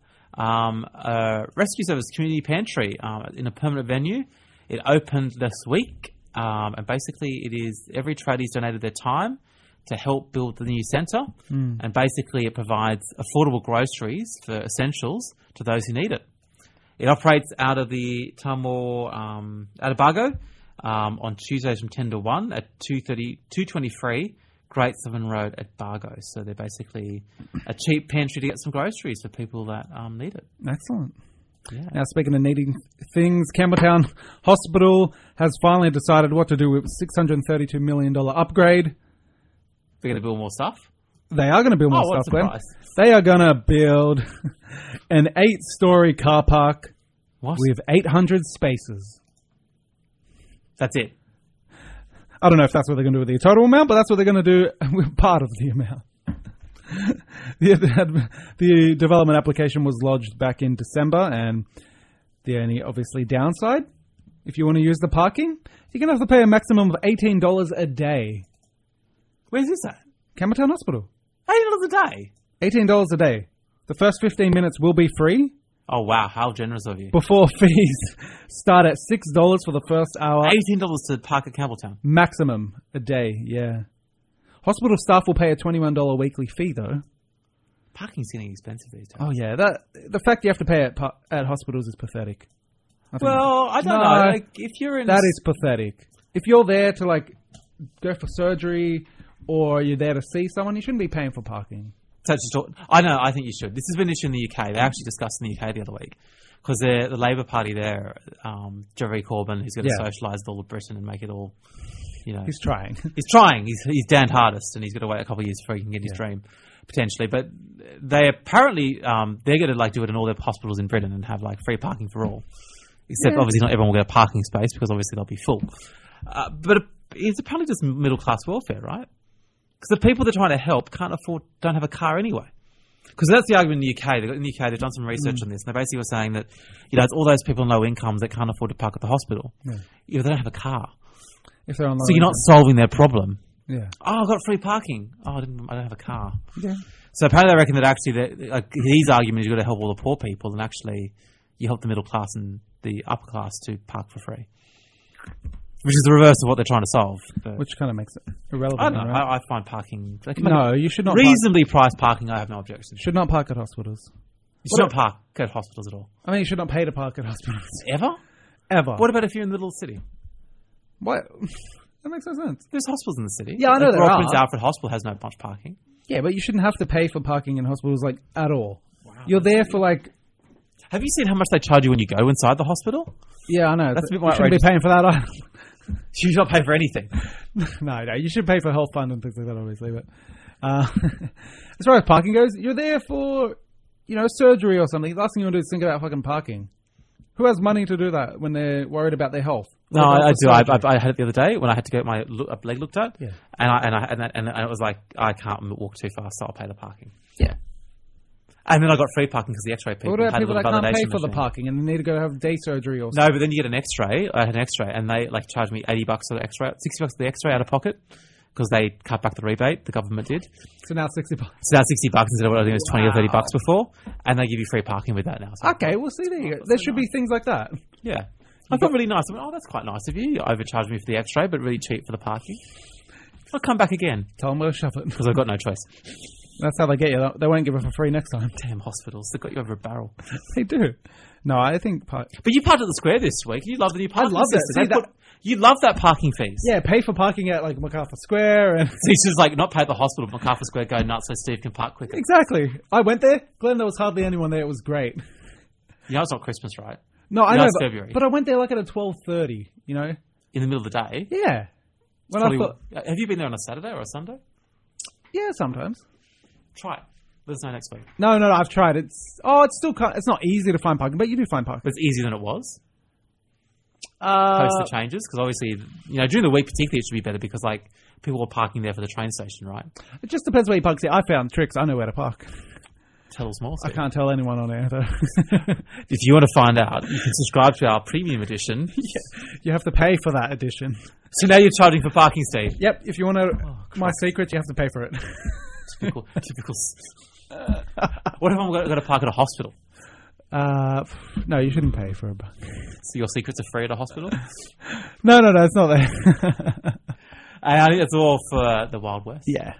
a rescue service community pantry in a permanent venue. It opened this week, and basically it is every tradie's donated their time to help build the new centre, and basically it provides affordable groceries for essentials to those who need it. It operates out of the Tamor, out of Bargo, on Tuesdays from 10 to 1 at 223 Great Southern Road at Bargo. So they're basically a cheap pantry to get some groceries for people that need it. Excellent. Yeah. Now, speaking of needing things, Campbelltown Hospital has finally decided what to do with $632 million upgrade. They're going to build more stuff? They are going to build more what's stuff, the Glenn. price? They are going to build an 8-story car park with 800 spaces. That's it. I don't know if that's what they're going to do with the total amount, but that's what they're going to do with part of the amount. The development application was lodged back in December, and the only obviously downside, if you want to use the parking, you're going to have to pay a maximum of $18 a day. Where's this at? Campbelltown Hospital. $18 a day? $18 a day. The first 15 minutes will be free. Oh, wow. How generous of you. Before fees start at $6 for the first hour. $18 to park at Campbelltown. Maximum a day, yeah. Hospital staff will pay a $21 weekly fee, though. Parking's getting expensive these days. Oh, yeah. The fact you have to pay at hospitals is pathetic. I don't know. Like, if you're in... That is pathetic. If you're there to, go for surgery or you're there to see someone, you shouldn't be paying for parking. I know, I think you should. This has been an issue in the UK. They actually discussed in the UK the other week. Because the Labour Party there, Jeremy Corbyn, who's going to socialise all of Britain and make it all, He's trying. He's trying. He's damned hardest, and he's got to wait a couple of years before he can get his dream, potentially. But they apparently, they're going to do it in all their hospitals in Britain and have free parking for all. Except obviously not everyone will get a parking space because obviously they'll be full. But it's apparently just middle class welfare, right? Because the people they're trying to help don't have a car anyway. Because that's the argument in the UK. In the UK, they've done some research on this, and they basically were saying that it's all those people on low incomes that can't afford to park at the hospital. Yeah. They don't have a car. If they're on low so you're not solving their problem. Yeah. Oh, I've got free parking. Oh, I don't have a car. Yeah. So apparently they reckon that actually his argument is you've got to help all the poor people, and actually you help the middle class and the upper class to park for free. Which is the reverse of what they're trying to solve. But Which kind of makes it irrelevant. I don't know. Right? I find parking... No, you should not reasonably priced parking, I have no objection. should not park at hospitals. You should not park at hospitals at all. I mean, you should not pay to park at hospitals. Ever? Ever. What about if you're in the little city? What? That makes no sense. There's hospitals in the city. Yeah, I know there Royal are. Prince Alfred Hospital has no much parking. Yeah, but you shouldn't have to pay for parking in hospitals, like, at all. Wow. You're there for, like... Have you seen how much they charge you when you go inside the hospital? Yeah, I know. That's a bit you more shouldn't be outrageous. paying for that either. You should not pay for anything. No, you should pay for health fund and things like that, obviously. But as far as parking goes, you're there for, surgery or something. The last thing you want to do is think about fucking parking. Who has money to do that when they're worried about their health? No, I do. I had it the other day when I had to get my leg looked at. Yeah. And it was like, I can't walk too fast, so I'll pay the parking. Yeah. And then I got free parking because the X-ray people What about had people a that little can't validation pay for the machine. parking and they need to go have day surgery or something? No, but then you get an X-ray. I had an X-ray, and they charged me $80 for the X-ray, $60 for the X-ray out of pocket because they cut back the rebate. The government did. So now $60. So now $60 instead of what I think it was $20 or $30 before, and they give you free parking with that now. So Okay, well, see, there you go. There should be things like that. yeah, I thought really nice. I went, that's quite nice of you. You overcharged me for the X-ray, but really cheap for the parking. I'll come back again Tell them where to shove it. because I've got no choice. That's how they get you. They won't give it for free next time. Damn hospitals, they've got you over a barrel. They do. No, I think... But you parked at the square this week. You love the new parking love that. system. See, that- You love that parking fees. Yeah, pay for parking at, like, MacArthur Square and... So it's just like not pay at the hospital, but MacArthur Square go nuts so Steve can park quicker. Exactly. I went there. Glenn, there was hardly anyone there. It was great. You know it's not Christmas, right? No, I No, know, it's February. but I went there like at a 12:30. In the middle of the day. Yeah. When Probably- I thought, have you been there on a Saturday or a Sunday? yeah, sometimes. Try it. Let us know next week. No, I've tried. It's still it's not easy to find parking, but you do find parking. But it's easier than it was post the changes because obviously, during the week particularly it should be better because like people were parking there for the train station, right? It just depends where you park. See, I found tricks. I know where to park. Tell us more. I Steve. can't tell anyone on air, though. If you want to find out, you can subscribe to our premium edition. You have to pay for that edition. So now you're charging for parking, Steve. Yep, if you want to my secrets, you have to pay for it. Typical. What if I'm going to park at a hospital? No, you shouldn't pay for a buck. So your secrets are free at a hospital? No, it's not there. And I think that's all for the Wild West. Yeah.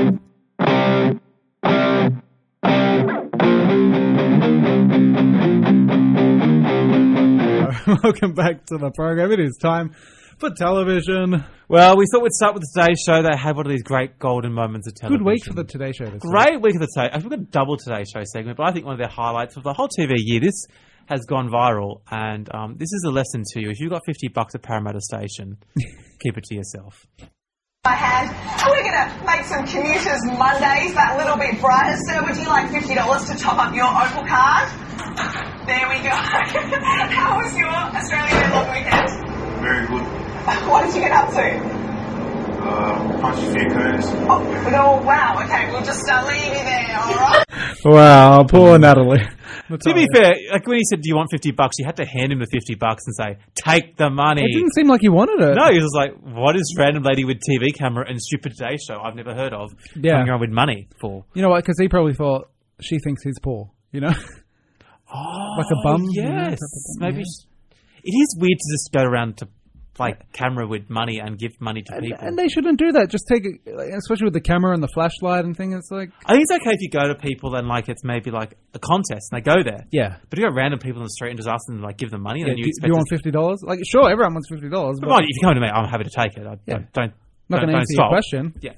Welcome back to the program. It is time for television. Well, we thought we'd start with the Today Show. They had one of these great golden moments of television. Good week for the Today Show this week. Great week of the Today. We've got a double Today Show segment, but I think one of their highlights of the whole TV year, this has gone viral, and this is a lesson to you. If you've got $50 at Parramatta Station, keep it to yourself. My hand. And we're going to make some commuters Mondays that little bit brighter. Sir, would you like $50 to top up your Opal card? There we go. How was your Australian Day long weekend? Very good. What did you get up to? Punched a few coons. Oh, no, wow. Okay, we'll just leave you there, all right? Wow, poor Natalie. To be fair, like when he said, "Do you want $50?" you had to hand him the $50 and say, "Take the money." It didn't seem like he wanted it. No, he was like, "What is random lady with TV camera and stupid Today Show I've never heard of coming around with money for?" You know what? Because he probably thought she thinks he's poor. Oh, like a bum. Yes, maybe. It is weird to just go around to like camera with money and give money to people. And they shouldn't do that. Just take it, especially with the camera and the flashlight and thing. It's like, I think it's okay if you go to people and like it's maybe like a contest and they go there. yeah. But if you got random people in the street and just ask them to like give them money, and then do you expect you want $50? Like, sure, everyone wants $50. But Mind, if you come to me, I'm happy to take it. Don't not going to answer your question. Yeah.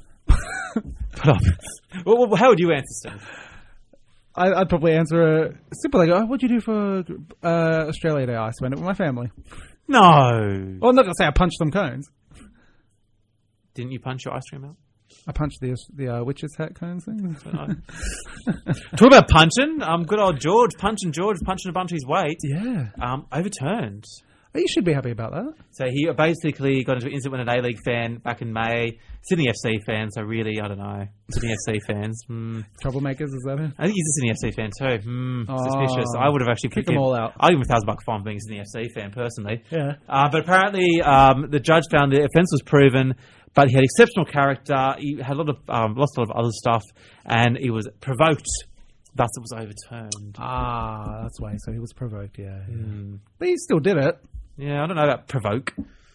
Well, how would you answer, Steve? I'd probably answer simple. Like, what'd you do for Australia Day? I spent it with my family. No. Well, I'm not going to say I punched some cones. Didn't you punch your ice cream out? I punched the witch's hat cones thing. Talk about punching. Good old George punching a bunch of his weight. Yeah. Overturned. You should be happy about that. So he basically got into an incident with an A-League fan back in May. Sydney FC fan, so really, I don't know. Sydney FC fans. Troublemakers, is that it? I think he's a Sydney FC fan too. Suspicious. I would have actually kicked them all out. I'd give him $1,000 fine for being a Sydney FC fan, personally. Yeah. But apparently, the judge found the offence was proven, but he had exceptional character. He had lost a lot of other stuff, and he was provoked. Thus, it was overturned. That's why. So he was provoked, yeah. But he still did it. Yeah, I don't know about provoke.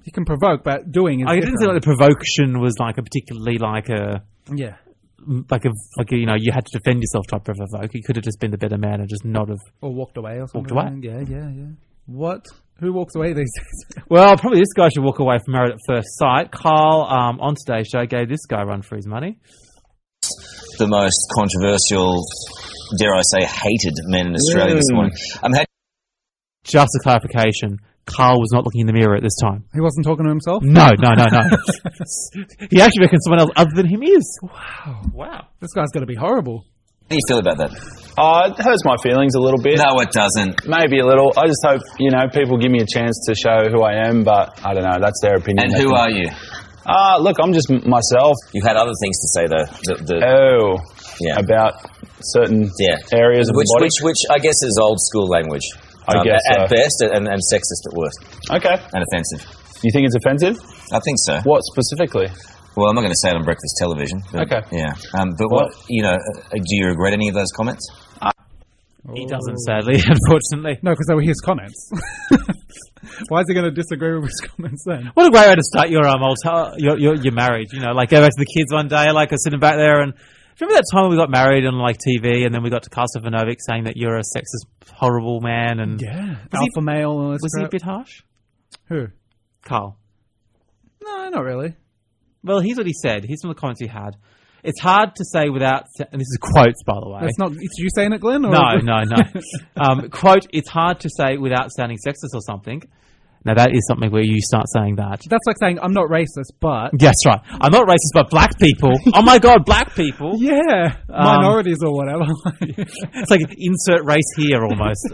You can provoke, but doing is I didn't feel like the provocation was like a particularly like a yeah. you had to defend yourself type of provoke. You could have just been the better man and just not have. Or walked away or something. Walked away? Yeah. What? Who walks away these days? Well, probably this guy should walk away from Married at First Sight. Carl, on today's show, gave this guy a run for his money. The most controversial, dare I say, hated men in Australia this morning. Just a clarification. Carl was not looking in the mirror at this time. He wasn't talking to himself? No. He actually reckons someone else other than him is. Wow. This guy's got to be horrible. How do you feel about that? It hurts my feelings a little bit. No, it doesn't. Maybe a little. I just hope, people give me a chance to show who I am, but I don't know. That's their opinion. And who are you? Look, I'm just myself. You had other things to say, though. About certain areas of the body. Which I guess is old school language. I guess at best and sexist at worst. Okay. And offensive. You think it's offensive? I think so. What specifically? Well, I'm not going to say it on breakfast television. But, okay. Yeah. But what, do you regret any of those comments? He doesn't, sadly, unfortunately. No, because they were his comments. Why is he going to disagree with his comments then? What a great way to start your your marriage. Go back to the kids one day, I was sitting back there and remember that time when we got married on TV, and then we got to Carl Stefanovic saying that you're a sexist, horrible man, and alpha male. And all this was crap. he a bit harsh? Who? Carl. No, not really. Well, here's what he said. Here's some of the comments he had. It's hard to say without, and this is quotes, by the way. That's not. Did you saying it, Glenn? Or No. Quote: It's hard to say without sounding sexist or something. Now that is something where you start saying that. That's like saying I'm not racist, but yes, right. I'm not racist, but black people. Oh my God, black people. Yeah, minorities or whatever. It's like insert race here almost.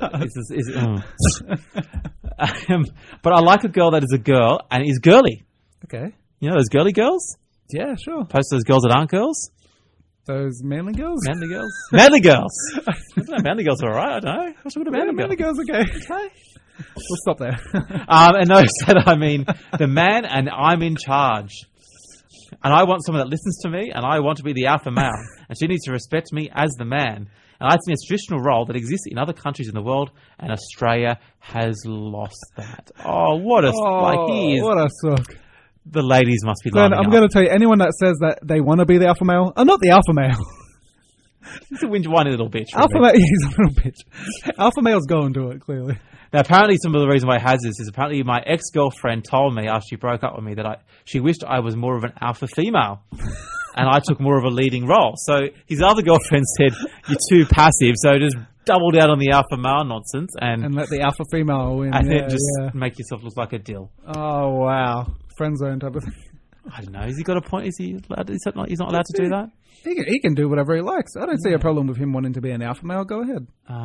But I like a girl that is a girl and is girly. Okay. You know those girly girls? Yeah, sure. Post those girls that aren't girls. Those manly girls? Manly girls. Manly girls. I don't know, manly girls are alright, I don't know. What's a manly girls? Okay. We'll stop there. And those that I mean the man and I'm in charge. And I want someone that listens to me and I want to be the alpha male. And she needs to respect me as the man. And I think it's a traditional role that exists in other countries in the world, and Australia has lost that. Oh, what a what a suck. The ladies must be Glenn, lining I'm going to tell you, anyone that says that they want to be the alpha male, I'm not the alpha male. He's a whiny little bitch. Alpha male, he's a little bitch. Alpha male's going to it, clearly. Now, apparently, some of the reason why he has this is apparently my ex-girlfriend told me after she broke up with me that she wished I was more of an alpha female. And I took more of a leading role. So his other girlfriend said, you're too passive, so just double down on the alpha male nonsense. And let the alpha female win. And then just make yourself look like a dill. Oh, wow. Friend zone type of thing. I don't know. Has he got a point? Is he allowed? He's not allowed to do that? He can do whatever he likes. I don't see a problem with him wanting to be an alpha male. Go ahead.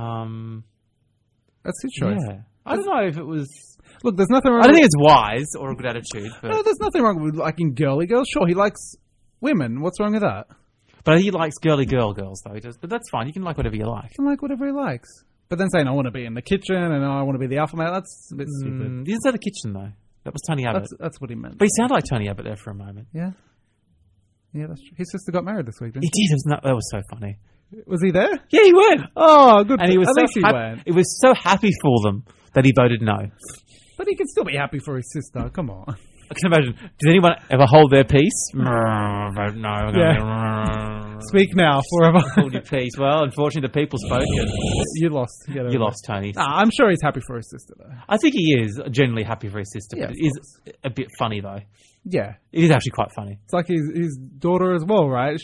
That's his choice. Yeah. I don't know if it was... Look, there's nothing wrong I don't think it's wise or a good attitude. But... No, there's nothing wrong with liking girly girls. Sure, he likes women. What's wrong with that? But he likes girly girls, though. But that's fine. You can like whatever you like. He can like whatever he likes. But then saying, I want to be in the kitchen and I want to be the alpha male, that's a bit stupid. He didn't say the kitchen, though. That was Tony Abbott. That's what he meant. But he sounded like Tony Abbott there for a moment. Yeah. Yeah, that's true. His sister got married this week, didn't he? He did. That was so funny. Was he there? Yeah, he went. Oh, good. And he was he was so happy for them that he voted no. But he can still be happy for his sister. Come on. I can imagine. Does anyone ever hold their peace? Vote no. Yeah. Speak now, forever. Hold your peace. Well, unfortunately, the people spoke. You lost. You lost, Tony. I'm sure he's happy for his sister, though. I think he is generally happy for his sister. Yeah, but it is a bit funny, though. Yeah. It is actually quite funny. It's like his daughter as well, right?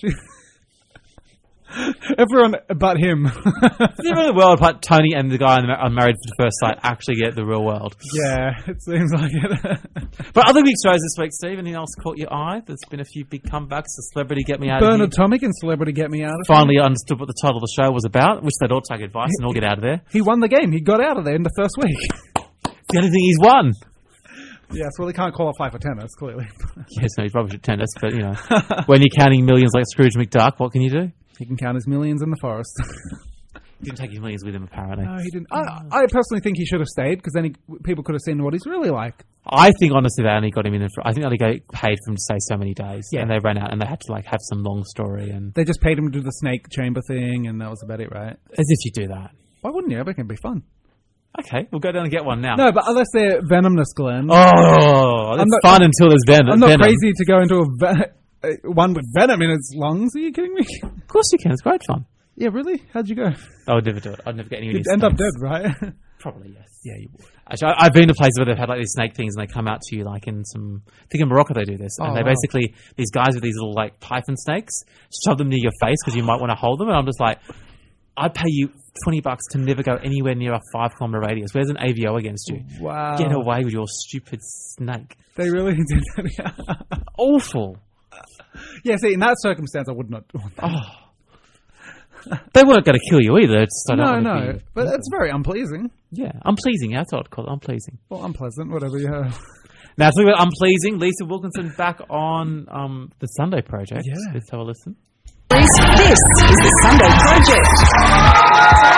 Everyone but him. Everyone in the world but Tony and the guy on Married at First Sight actually get the real world. Yeah, it seems like it. But other big shows this week, Steve, anything else caught your eye? There's been a few big comebacks. The Celebrity Get Me Out Bernard of Here. Tomic and Celebrity Get Me Out of Finally understood what the title of the show was about, which they'd all take advice and all get out of there. He won the game. He got out of there in the first week. It's the only thing he's won. Yes, well, he can't qualify for tennis, clearly. Yes, no, he probably should tennis, but, when you're counting millions like Scrooge McDuck, what can you do? He can count his millions in the forest. He didn't take his millions with him, apparently. No, he didn't. I personally think he should have stayed, because then people could have seen what he's really like. I think, honestly, they only got him in I think they only got paid for him to stay so many days. Yeah. And they ran out, and they had to, have some long story. And they just paid him to do the snake chamber thing, and that was about it, right? As if you do that. Why wouldn't you? I think it'd be fun. Okay, we'll go down and get one now. No, but unless they're venomous, Glenn. Oh, it's fun until there's venom. I'm not crazy to go into one with venom in its lungs. Are you kidding me? Of course you can. It's great fun. Yeah, really? How'd you go? I would never do it. I'd never get any of these You'd end up snakes. dead, right? Probably, yes. Yeah, you would. Actually, I've been to places where they've had like these snake things and they come out to you like in some... I think in Morocco they do this. And they basically... These guys with these little like python snakes shove them near your face because you might want to hold them. And I'm just like, I'd pay you $20 to never go anywhere near a 5-kilometre radius. Where's an AVO against you? Wow. Get away with your stupid snake. They really did that. Awful. Yeah, see, in that circumstance, I would not want that. Oh. They weren't going to kill you either. It's just, No, but it's very unpleasing. Yeah, unpleasing. Yeah, that's what I'd call it. Unpleasing. Well, unpleasant, whatever you have. Now, talking about unpleasing, Lisa Wilkinson back on the Sunday Project. Yeah. Let's have a listen. This is the Sunday Project.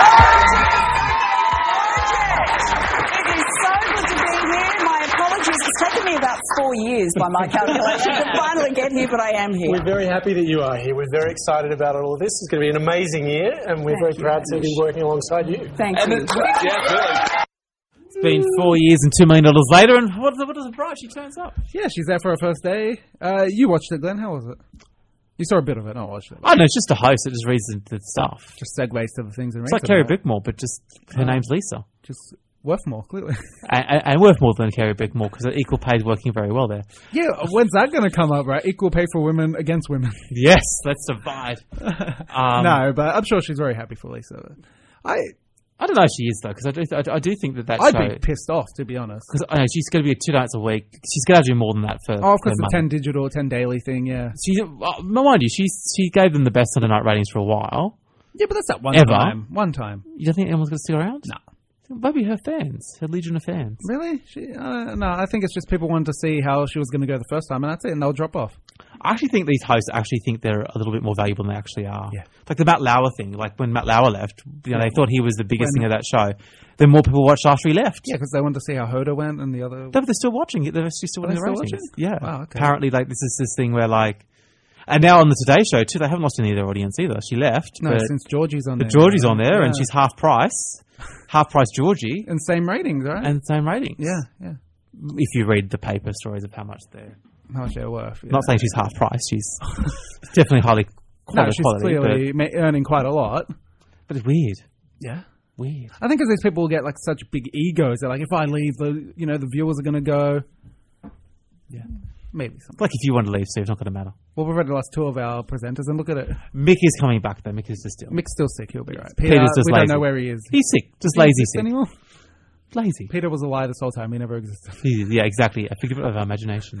It is so good to be here. My apologies. It's taken me about 4 years by my calculation to finally get here, but I am here. We're very happy that you are here. We're very excited about all of this. It's going to be an amazing year, and we're very proud to be working alongside you. Thank you. It's been 4 years and $2 million later, and what a surprise, she turns up. Yeah, she's there for her first day. You watched it, Glenn. How was it? You saw a bit of it. I watched it. I know, it's just a host that just reads the stuff. Just segues to the things. It's like Kerry Bickmore, but just her name's Lisa. Just worth more, clearly. and worth more than Kerry Bickmore, because equal pay is working very well there. Yeah, when's that going to come up, right? Equal pay for women against women. Yes, let's divide. No, but I'm sure she's very happy for Lisa. I don't know if she is, though, because I do think that I'd show... be pissed off, to be honest. Because I know she's going to be 2 nights a week. She's going to do more than that for of course, the money. 10 digital, 10 daily thing, yeah. Mind you, she gave them the best Sunday night ratings for a while. Yeah, but that's that one time. One time. You don't think anyone's going to stick around? No. Maybe her fans, her legion of fans. Really? No, I think it's just people wanted to see how she was going to go the first time, and that's it, and they'll drop off. I actually think these hosts actually think they're a little bit more valuable than they actually are. Yeah. Like the Matt Lauer thing, like when Matt Lauer left, they thought he was the biggest thing of that show. Then more people watched after he left. Yeah, because they wanted to see how Hoda went and the other... No, but they're still watching it. They're still watching the ratings. Yeah. Wow, okay. Apparently, like, this is this thing where, like... And now on the Today Show, too, they haven't lost any of their audience either. She left. No, since Georgie's on there. But Georgie's on there, and she's half price. Half price Georgie. And same ratings, right? And same ratings. Yeah. If you read the paper stories of how much they're worth. Yeah. Not saying she's half price. She's definitely highly quality. No, she's clearly earning quite a lot. But it's weird. Yeah. Weird. I think because these people get like such big egos. They're like, if I leave, the viewers are going to go. Yeah. Maybe something. Like if you want to leave, Steve, it's not going to matter. Well, we've read the last 2 of our presenters, and look at it. Mick is coming back, though. Mick is just still. Mick's still sick. He'll be right. Peter's just we lazy. don't know where he is. He's sick. Just lazy sick. Anymore? Lazy. Peter was a lie this whole time. He never existed. Yeah, exactly. A figment of our imaginations.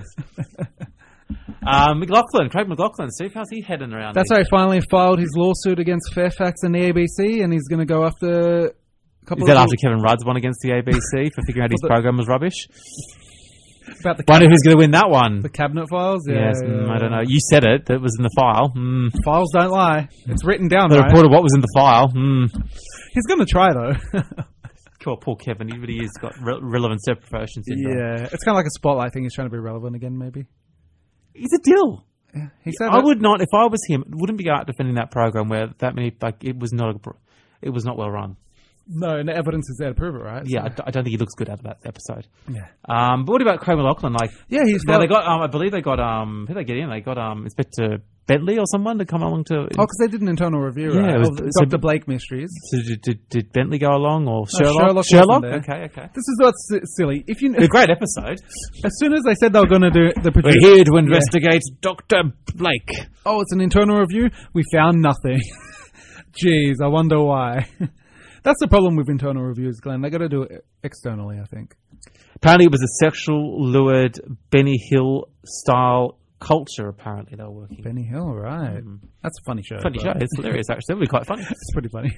Craig McLaughlin, Steve, how's he heading around? That's how he finally filed his lawsuit against Fairfax and the ABC, and he's going to go after a couple Is that after Kevin Rudd's won against the ABC for figuring out his program was rubbish? About the wonder who's going to win that one. The cabinet files? Yes, I don't know. You said it. That was in the file. Files don't lie. It's written down, The right? report of what was in the file. He's going to try, though. Poor Kevin. He really has got relevant deprivation syndrome. Yeah. It's kind of like a spotlight thing. He's trying to be relevant again, maybe. He's a dill. Yeah, he said I would not, if I was him, wouldn't be out defending that program where that many, like, it was not well run. No, and the evidence is there to prove it, right? Yeah, I don't think he looks good out of that episode. Yeah. But what about Craig McLaughlin? Like, yeah, he's. Now they got. I believe they got. Who did they get in? They got Inspector Bentley or someone to come along to. Because they did an internal review. Yeah, right? it was, Dr. Blake Mysteries. So did Bentley go along or Sherlock? Sherlock. Okay. This is what's silly. If you a great episode. As soon as they said they were going to do the producer, we're here to investigate Dr. Blake. Oh, it's an internal review. We found nothing. Jeez, I wonder why. That's the problem with internal reviews, Glenn. They got to do it externally, I think. Apparently, it was a sexual lured Benny Hill style culture. Apparently, they were working. Benny Hill, right? That's a funny show. Funny show. It's hilarious. Actually, it'll be quite funny. It's pretty funny.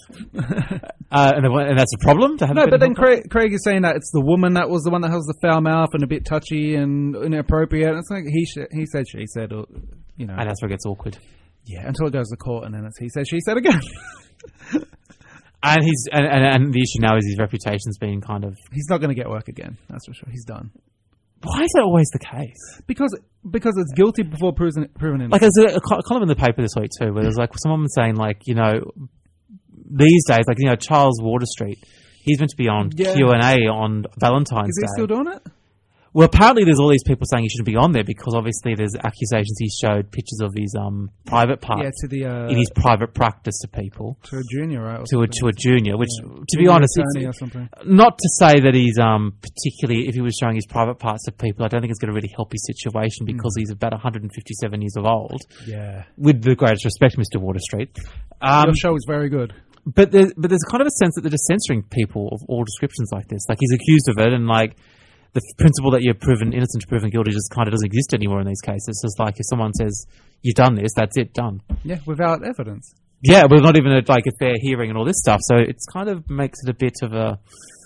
And that's a problem to have. No, but then Craig is saying that it's the woman that was the one that has the foul mouth and a bit touchy and inappropriate. And it's like he said, she said, or, you know. And that's where it gets awkward. Yeah, until it goes to court, and then it's he said, she said again. And and the issue now is his reputation's been kind of. He's not going to get work again. That's for sure. He's done. Why is that always the case? Because it's guilty before proven innocent. Like there's a column in the paper this week too, where there's like someone saying like, you know, these days, like, you know, Charles Water Street, He's meant to be on Q&A on Valentine's Is he Day. still doing it? Well, apparently there's all these people saying he shouldn't be on there because obviously there's accusations he showed pictures of his private parts in his private practice to people. To a junior, right? To a junior, which, to be honest, it's not to say that he's particularly, if he was showing his private parts to people, I don't think it's going to really help his situation because he's about 157 years of old. Yeah. With the greatest respect, Mr. Water Street. Your show is very good. But there's kind of a sense that they're just censoring people of all descriptions like this. Like, he's accused of it, and like, the principle that you're proven innocent to proven guilty just kind of doesn't exist anymore in these cases. It's just like if someone says, you've done this, that's it, done. Yeah, without evidence. Yeah, but not even a fair hearing and all this stuff. So it's kind of makes it a bit of a...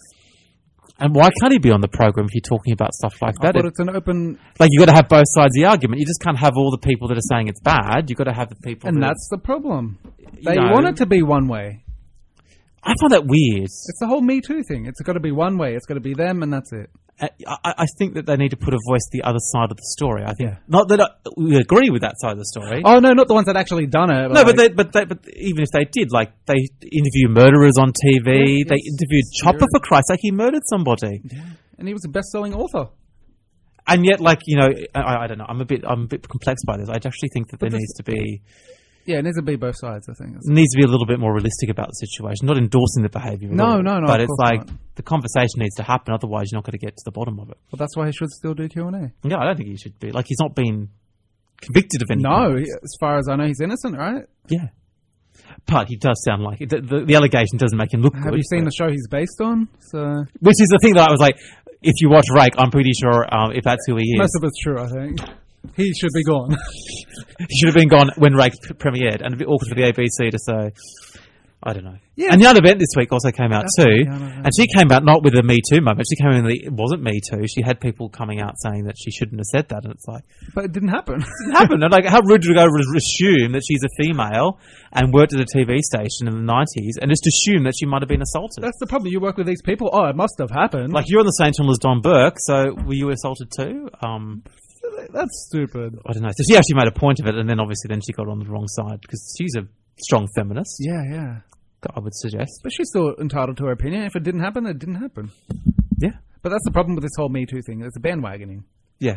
And why can't he be on the program if you're talking about stuff like that? But it's an open... Like, you've got to have both sides of the argument. You just can't have all the people that are saying it's bad. You've got to have the people... And that's the problem. They want it to be one way. I find that weird. It's the whole Me Too thing. It's got to be one way. It's got to be them and that's it. I think that they need to put a voice to the other side of the story. I think not that we agree with that side of the story. Oh no, not the ones that actually done it. No, but even if they did, like they interview murderers on TV, they interviewed Chopper for Christ's sake, he murdered somebody, and he was a best-selling author. And yet, like I don't know, I'm a bit complex by this. I actually think that there needs to be. Yeah, it needs to be both sides, I think. It needs to be a little bit more realistic about the situation, not endorsing the behaviour at all. No. But it's like, the conversation needs to happen, otherwise you're not going to get to the bottom of it. Well, that's why he should still do Q&A. Yeah, I don't think he should be. Like, he's not been convicted of anything. No, as far as I know, he's innocent, right? Yeah. But he does sound like... The allegation doesn't make him look good. Have you seen the show he's based on? So, which is the thing that I was like, if you watch Rake, I'm pretty sure if that's who he is. Most of it's true, I think. He should be gone. He should have been gone when Rake premiered, and a bit awkward for the ABC to say, I don't know. Yeah. And Yana Bent this week also came out too, and she came out not with a Me Too moment. She came in it wasn't Me Too. She had people coming out saying that she shouldn't have said that, and it's like, but it didn't happen. It didn't happen. And like, how rude to go assume that she's a female and worked at a TV station in the 90s, and just assume that she might have been assaulted. That's the problem. You work with these people. Oh, it must have happened. Like, you're on the same channel as Don Burke, so were you assaulted too? That's stupid. I don't know. So she actually made a point of it, and then obviously she got on the wrong side because she's a strong feminist. Yeah. I would suggest. But she's still entitled to her opinion. If it didn't happen, it didn't happen. Yeah. But that's the problem with this whole Me Too thing. It's a bandwagoning. Yeah.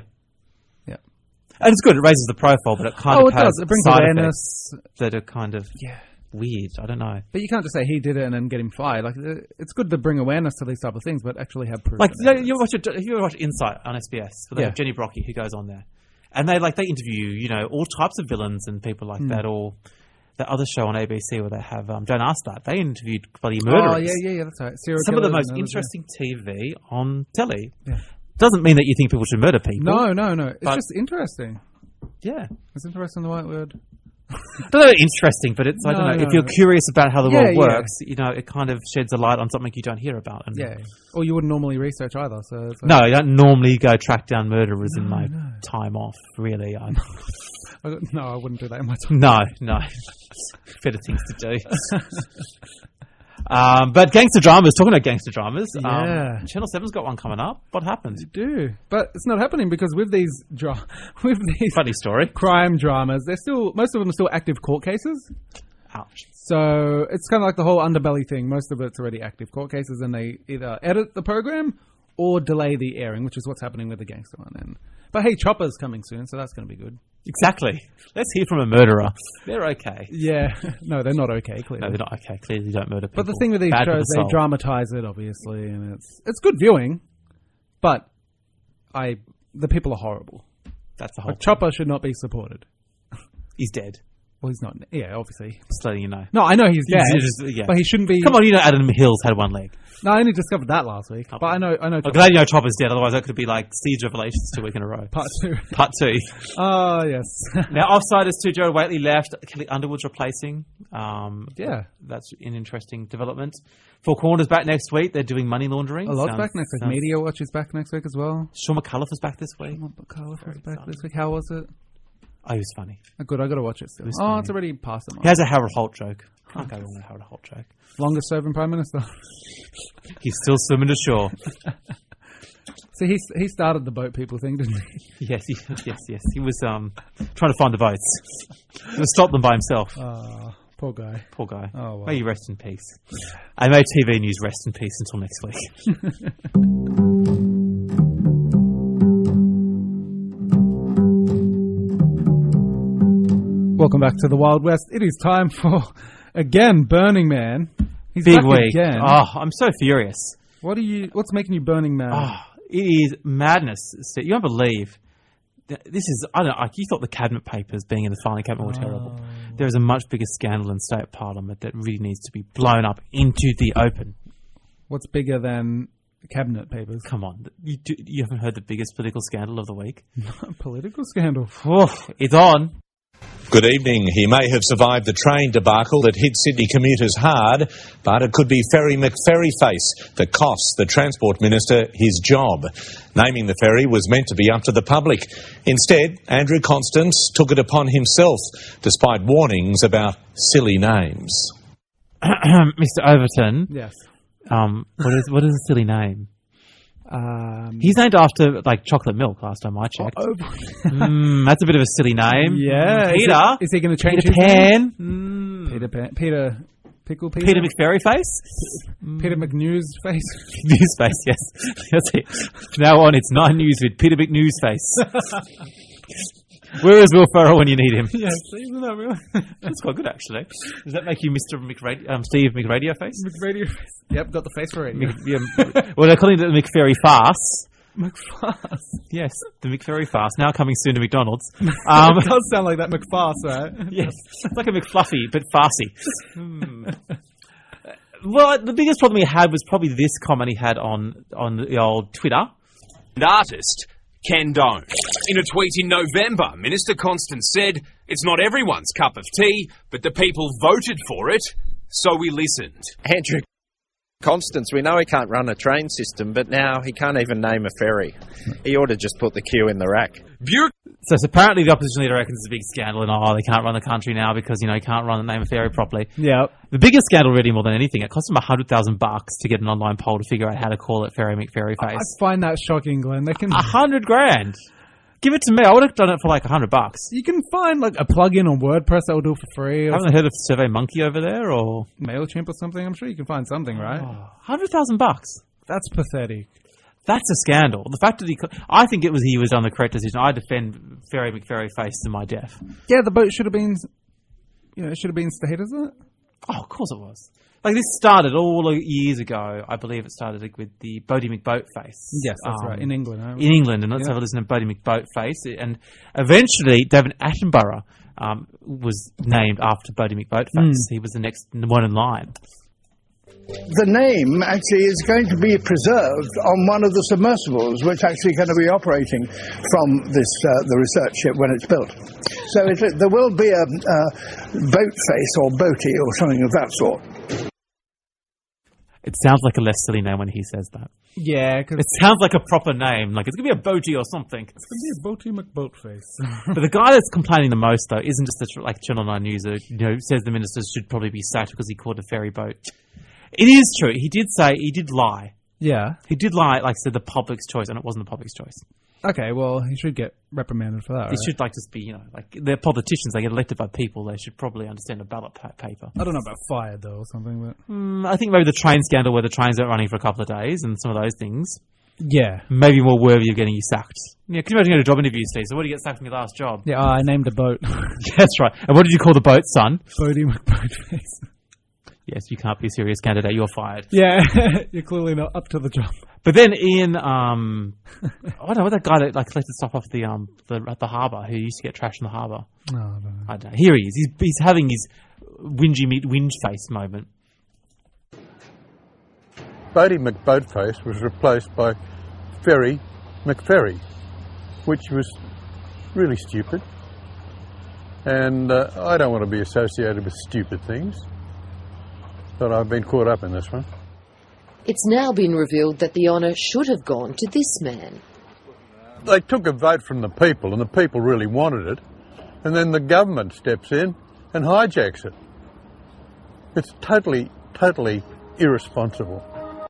And it's good. It raises the profile, but it kind of has does. It brings side awareness that are kind of weird. I don't know. But you can't just say he did it and then get him fired. Like, it's good to bring awareness to these type of things, but actually have proof. Like, you watch Insight on SBS, where they have Jenny Brocky who goes on there, and they interview all types of villains and people like that, or that other show on ABC where they have Don't Ask That. They interviewed bloody murderers. Oh yeah, that's right. Some of the most interesting TV on telly. Yeah. Doesn't mean that you think people should murder people. No. It's just interesting. Yeah. Is interesting the right word? I don't know, interesting, but it's, I don't know, if you're curious about how the world works, it kind of sheds a light on something you don't hear about. And or you wouldn't normally research either. So it's like, no, you don't normally go track down murderers in my time off, really. No, I wouldn't do that in my time. No. Better things to do. But gangster dramas, talking about gangster dramas, Channel 7's got one coming up. What happens? You do. But it's not happening because with these funny story crime dramas, most of them are still active court cases. Ouch. So it's kind of like the whole Underbelly thing. Most of it's already active court cases, and they either edit the program or delay the airing, which is what's happening with the gangster one. But hey, Chopper's coming soon, so that's going to be good. Exactly. Let's hear from a murderer. They're okay. Yeah. No, they're not okay, clearly. No, they're not okay. Clearly, you don't murder people. But the thing with these shows, they dramatize it, obviously, and it's good viewing, but the people are horrible. That's the whole thing. Chopper should not be supported. He's dead. Well, he's not. Yeah, obviously. Just letting you know. No, I know he's dead, but he shouldn't be... Come on, Adam Hills had one leg. No, I only discovered that last week. But I know. I'm glad you know Chopper's dead. Otherwise, that could be like Siege Revelations 2 weeks in a row. Part 2. Part 2. Oh, yes. Now, Offsiders 2, Joe Waitley left. Kelly Underwood's replacing. That's an interesting development. Four Corners back next week. They're doing money laundering. A lot's back next week. Media Watch is back next week as well. Sean McAuliffe is back this week. McAuliffe is back this week. How was it? Oh, he was funny. Good, I got to watch it still. It's already past the mark. He has a Harold Holt joke. Can't go wrong with a Harold Holt joke. Longest serving Prime Minister. He's still swimming to shore. See, he started the boat people thing, didn't he? Yes. He was trying to find the boats. He was stop them by himself. Poor guy. Poor guy. Oh, well. May you rest in peace. And may TV News rest in peace until next week. Welcome back to the Wild West. It is time for, again, Burning Man. He's Big back week. again. Oh, I'm so furious. What's making you Burning Man? Oh, it is madness. Steve. You won't believe. This is, I don't know, like you thought the cabinet papers being in the filing cabinet were terrible. There is a much bigger scandal in state parliament that really needs to be blown up into the open. What's bigger than cabinet papers? Come on. You haven't heard the biggest political scandal of the week? Political scandal? It's on. Good evening. He may have survived the train debacle that hit Sydney commuters hard, but it could be Ferry McFerryface that costs the Transport Minister his job. Naming the ferry was meant to be up to the public. Instead, Andrew Constance took it upon himself, despite warnings about silly names. Mr. Overton. Yes. What is a silly name? He's named after like chocolate milk. Last time I checked, that's a bit of a silly name. Yeah, Peter. Is he going to change Peter his Pan? name? Peter Pan. Peter Pickle Peter. Peter McFerryface. Peter McNewsface. Newsface. Yes, that's it. From now on, it's 9 News with Peter McNewsface. Where is Will Ferrell when you need him? Yeah, isn't that really? That's quite good, actually. Does that make you Mr. Steve McRadioface? McRadioface. Yep, got the face for radio. Well, they're calling it the McFerry farce. McFarce. Yes, the McFerry farce. Now coming soon to McDonald's. It does sound like that McFarce, right? Yes, it's like a McFluffy, but farcy. Well, the biggest problem he had was probably this comment he had on the old Twitter. And artist Ken Done. In a tweet in November, Minister Constance said, "It's not everyone's cup of tea, but the people voted for it, so we listened." Andrew Constance, we know he can't run a train system, but now he can't even name a ferry. He ought to just put the queue in the rack. So apparently the opposition leader reckons it's a big scandal and they can't run the country now because, he can't run the name of ferry properly. Yeah. The biggest scandal really more than anything, it cost him $100,000 to get an online poll to figure out how to call it Ferry McFerryface. I find that shocking, Glenn. They can $100,000. Give it to me. I would have done it for like $100. You can find like a plugin on WordPress that will do it for free. Haven't they heard of SurveyMonkey over there or MailChimp or something? I'm sure you can find something, right? $100,000. That's pathetic. That's a scandal. The fact that I think he was on the correct decision. I defend Ferry McFerryface to my death. Yeah, the boat should have been, it should have been stayed, isn't it? Oh, of course it was. Like this started all years ago. I believe it started with the Bodie McBoatface. Yes, that's right. In England. Right? In England, and let's have a listen to Bodie McBoatface. And eventually, David Attenborough was named after Bodie McBoatface. He was the next one in line. The name actually is going to be preserved on one of the submersibles, which actually going to be operating from this the research ship when it's built. So there will be a boat face or boaty or something of that sort. It sounds like a less silly name when he says that. Yeah, it sounds like a proper name. Like it's going to be a boaty or something. It's going to be a boaty McBoatface. But the guy that's complaining the most, though, isn't just like Channel 9 News who says the ministers should probably be sacked because he called a ferry boat. It is true. He did lie. Yeah. He did lie, like I said, the public's choice, and it wasn't the public's choice. Okay, well, he should get reprimanded for that, He should, just be, like, they're politicians, they get elected by people, they should probably understand a ballot paper. I don't know about fired, though, or something, but... I think maybe the train scandal where the trains aren't running for a couple of days, and some of those things. Yeah. Maybe more worthy of getting you sacked. Yeah, can you imagine getting a job interview, Steve? So what did you get sacked from your last job? Yeah, I named a boat. That's right. And what did you call the boat, son? Bodie McBoatface. Yes, you can't be a serious candidate. You're fired. Yeah, you're clearly not up to the job. But then Ian, I don't know, that guy that collected stuff off at the harbour, who used to get trash in the harbour. Oh, I don't know. Here he is. He's having his whinge face moment. Bodie McBoatface was replaced by Ferry McFerry, which was really stupid. And I don't want to be associated with stupid things. But I've been caught up in this one. It's now been revealed that the honour should have gone to this man. They took a vote from the people, and the people really wanted it, and then the government steps in and hijacks it. It's totally irresponsible.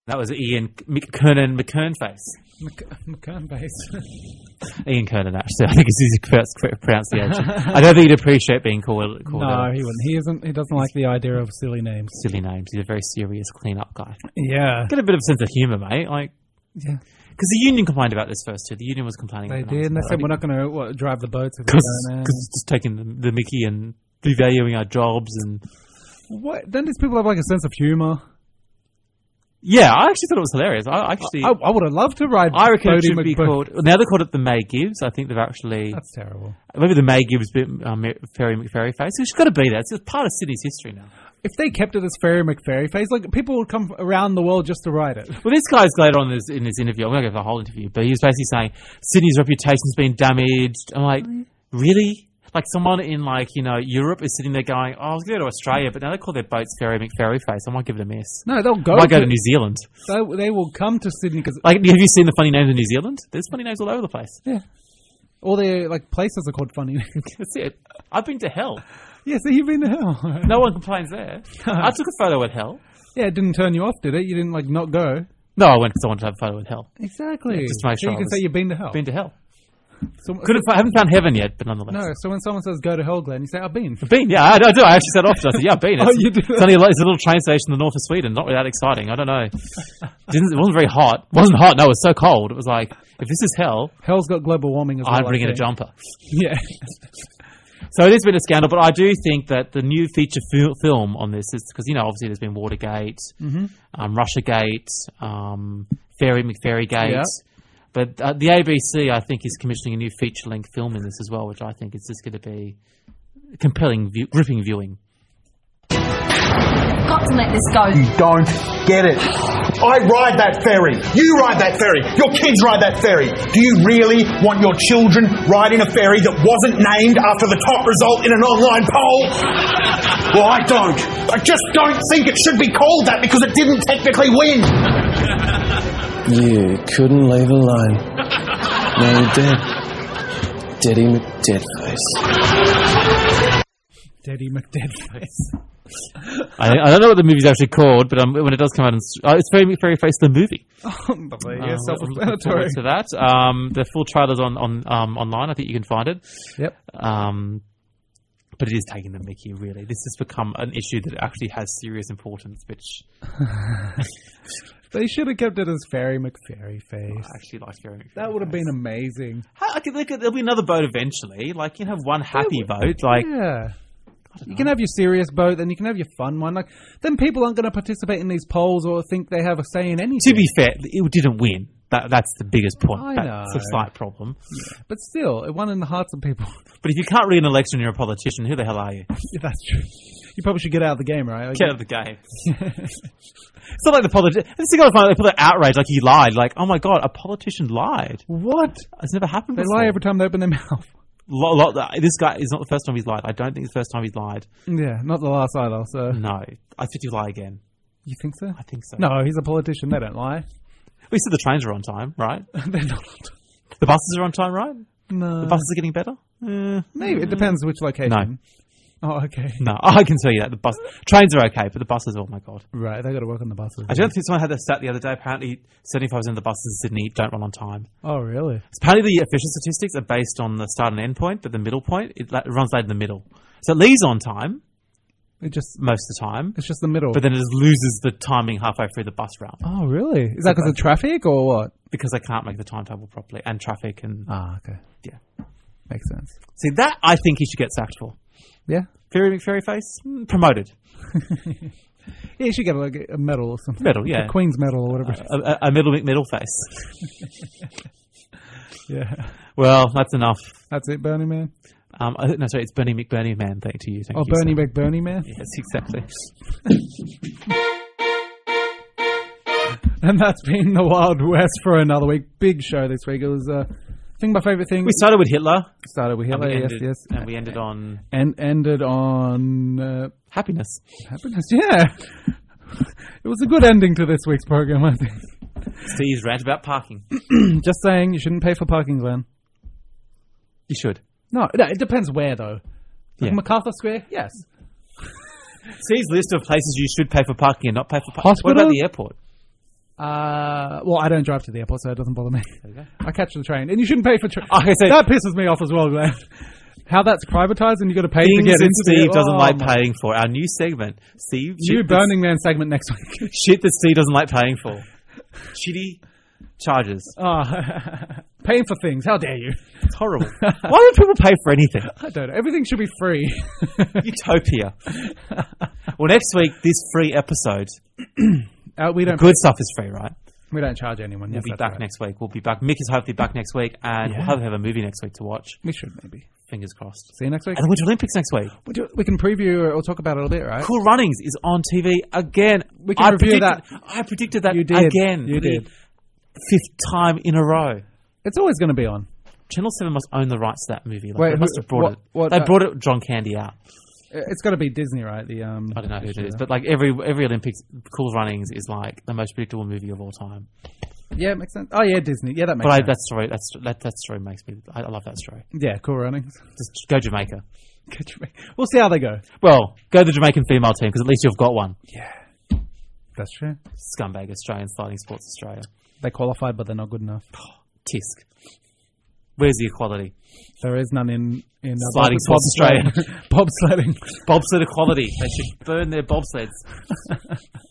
That was Ian McKernface. McKernface. Ian Kernan, actually. I think it's his correct pronunciation. I don't think he'd appreciate being called No, he wouldn't. He doesn't like the idea of silly names. Silly names. He's a very serious, clean-up guy. Yeah. Get a bit of sense of humour, mate. Yeah. Because the union complained about this first, too. The union was complaining. They did, and they said we're not going to drive the boats. Because it's just taking the mickey and devaluing our jobs. And what? Don't these people have like a sense of humour? Yeah, I actually thought it was hilarious. I would have loved to ride. I reckon it should be called. Now they called it the May Gibbs. I think they've actually. That's terrible. Maybe the May Gibbs bit Ferry McFerry face. It's got to be that. It's part of Sydney's history now. If they kept it as Ferry McFerry face, like people would come around the world just to ride it. Well, this guy's later on in his interview. I'm not going to go for the whole interview, but he was basically saying Sydney's reputation's been damaged. I'm like, really? Like someone in Europe is sitting there going, "Oh, I was going to go to Australia, but now they call their boats Ferry McFerry face. I might give it a miss." No, they'll go. I might go to New Zealand. They will come to Sydney because. Have you seen the funny names in New Zealand? There's funny names all over the place. Yeah, all their places are called funny names. That's it. I've been to hell. Yeah, so you've been to hell. No one complains there. I took a photo at hell. Yeah, it didn't turn you off, did it? You didn't not go. No, I went because I wanted to have a photo at hell. Exactly. Yeah, just to make sure you can say you've been to hell. Been to hell. So, I haven't found heaven yet, but nonetheless. No, so when someone says go to hell, Glenn, you say I've been. I've been, yeah, I do. I actually said often. I said, yeah, I've been. Oh, you do? It's only it's a little train station in the north of Sweden. Not really that exciting. I don't know. It wasn't very hot. It wasn't hot. No, it was so cold. It was like, if this is hell. Hell's got global warming as well. I'd bring in a jumper. Yeah. So it has been a scandal, but I do think that the new feature film on this is because, obviously there's been Watergate, Russiagate, Ferry McFerrygate. Yeah. But the ABC, I think, is commissioning a new feature-length film in this as well, which I think is just going to be compelling, gripping viewing. Got to let this go. You don't get it. I ride that ferry. You ride that ferry. Your kids ride that ferry. Do you really want your children riding a ferry that wasn't named after the top result in an online poll? Well, I don't. I just don't think it should be called that because it didn't technically win. You couldn't leave alone. Now you're dead. Daddy McDeadface. Daddy McDeadface. I don't know what the movie's actually called, but when it does come out, it's Ferry McFerryface the movie. Yeah, self-explanatory. To that, the full trailer's on online. I think you can find it. Yep. But it is taking the mickey, really. This has become an issue that actually has serious importance, which... They should have kept it as Ferry McFerry face. I actually like Ferry McFerry. That would have been amazing. There'll be another boat eventually. Like, you can have one happy boat. Like, yeah. You can have your serious boat, then you can have your fun one. Like, then people aren't going to participate in these polls or think they have a say in anything. To be fair, it didn't win. That's the biggest point. I know. That's a slight problem. Yeah. But still, it won in the hearts of people. But if you can't read an election and you're a politician, who the hell are you? Yeah, that's true. You probably should get out of the game, right? Get out of the game. It's not like the politician. This thing I find, people are outraged, like he lied. Like, oh my god, a politician lied. What? It's never happened before. They lie every time they open their mouth. This guy is not the first time he's lied. I don't think it's the first time he's lied. Yeah, not the last either. So no, I think he'll lie again. You think so? I think so. No, he's a politician. They don't lie. We said the trains are on time, right? They're not. The buses are on time, right? No. The buses are getting better? Maybe. It depends which location. No. Oh, okay. No, I can tell you that. Trains are okay, but the buses, oh my god. Right, they got to work on the buses. I don't think someone had that stat the other day. Apparently, 75% of the buses in Sydney don't run on time. Oh, really? Apparently, the official statistics are based on the start and end point, but the middle point, it runs late in the middle. So it leaves on time. It just most of the time. It's just the middle. But then it just loses the timing halfway through the bus route. Oh, really? Is that because of traffic or what? Because they can't make the timetable properly. And traffic and... okay. Yeah. Makes sense. See, that I think he should get sacked for. Yeah? Ferry McFerryface? Promoted. Yeah, you should get a medal or something. Medal, yeah. A Queen's medal or whatever. A middle face. Yeah. Well, that's enough. That's it, Bernie Man? No, sorry, it's Bernie McBurnie Man. Thank you. Oh, Bernie McBurnie Man? Yes, exactly. And that's been the Wild West for another week. Big show this week. It was, I think my favourite thing... We started with Hitler. Yes. And we ended on... Ended on... happiness. Happiness, yeah. It was a good ending to this week's program, I think. Steve's rant about parking. Just saying, you shouldn't pay for parking, Glenn. You should. No, it depends where, though. Like MacArthur Square? Yes. Steve's list of places you should pay for parking and not pay for parking. What about the airport? Well, I don't drive to the airport, so it doesn't bother me. There you go. I catch the train, and you shouldn't pay for train. Okay, so that pisses me off as well, Glenn. How that's privatized and you got to pay to things get that into Steve it. doesn't like my- paying for. Our new segment. Steve. New Burning Man segment next week. Shit that Steve doesn't like paying for. Shitty charges. Paying for things. How dare you? It's horrible. Why do people pay for anything? I don't know. Everything should be free. Utopia. Well, next week, this free episode. We don't. Good stuff is free, right? We don't charge anyone. We'll Yes, be that's back right. next week. We'll be back. Mick is hopefully back next week, and Yeah. we'll hopefully have a movie next week to watch. We should maybe. Fingers crossed. See you next week. And the Winter Olympics next week. We can preview or talk about it a bit, right? Cool Runnings is on TV again. We can review that. I predicted that You did. again. You for the did. 5th time in a row. It's always going to be on. Channel 7 must own the rights to that movie. Like, Wait, they must have brought it. what, They brought it John Candy out. It's got to be Disney, right? The I don't know who it is, but like every Olympics, Cool Runnings is like the most predictable movie of all time. Yeah, it makes sense. Oh yeah, Disney. Yeah, that makes But sense. that story makes me. I love that story. Yeah, Cool Runnings. Just go Jamaica. We'll see how they go. Well, go the Jamaican female team because at least you've got one. Yeah, that's true. Scumbag Australian Sliding Sports Australia. They qualified, but they're not good enough. Tisk. Where's the equality? There is none in Sliding Sports Australia. Bobsledding. Bobsled equality. They should burn their bobsleds.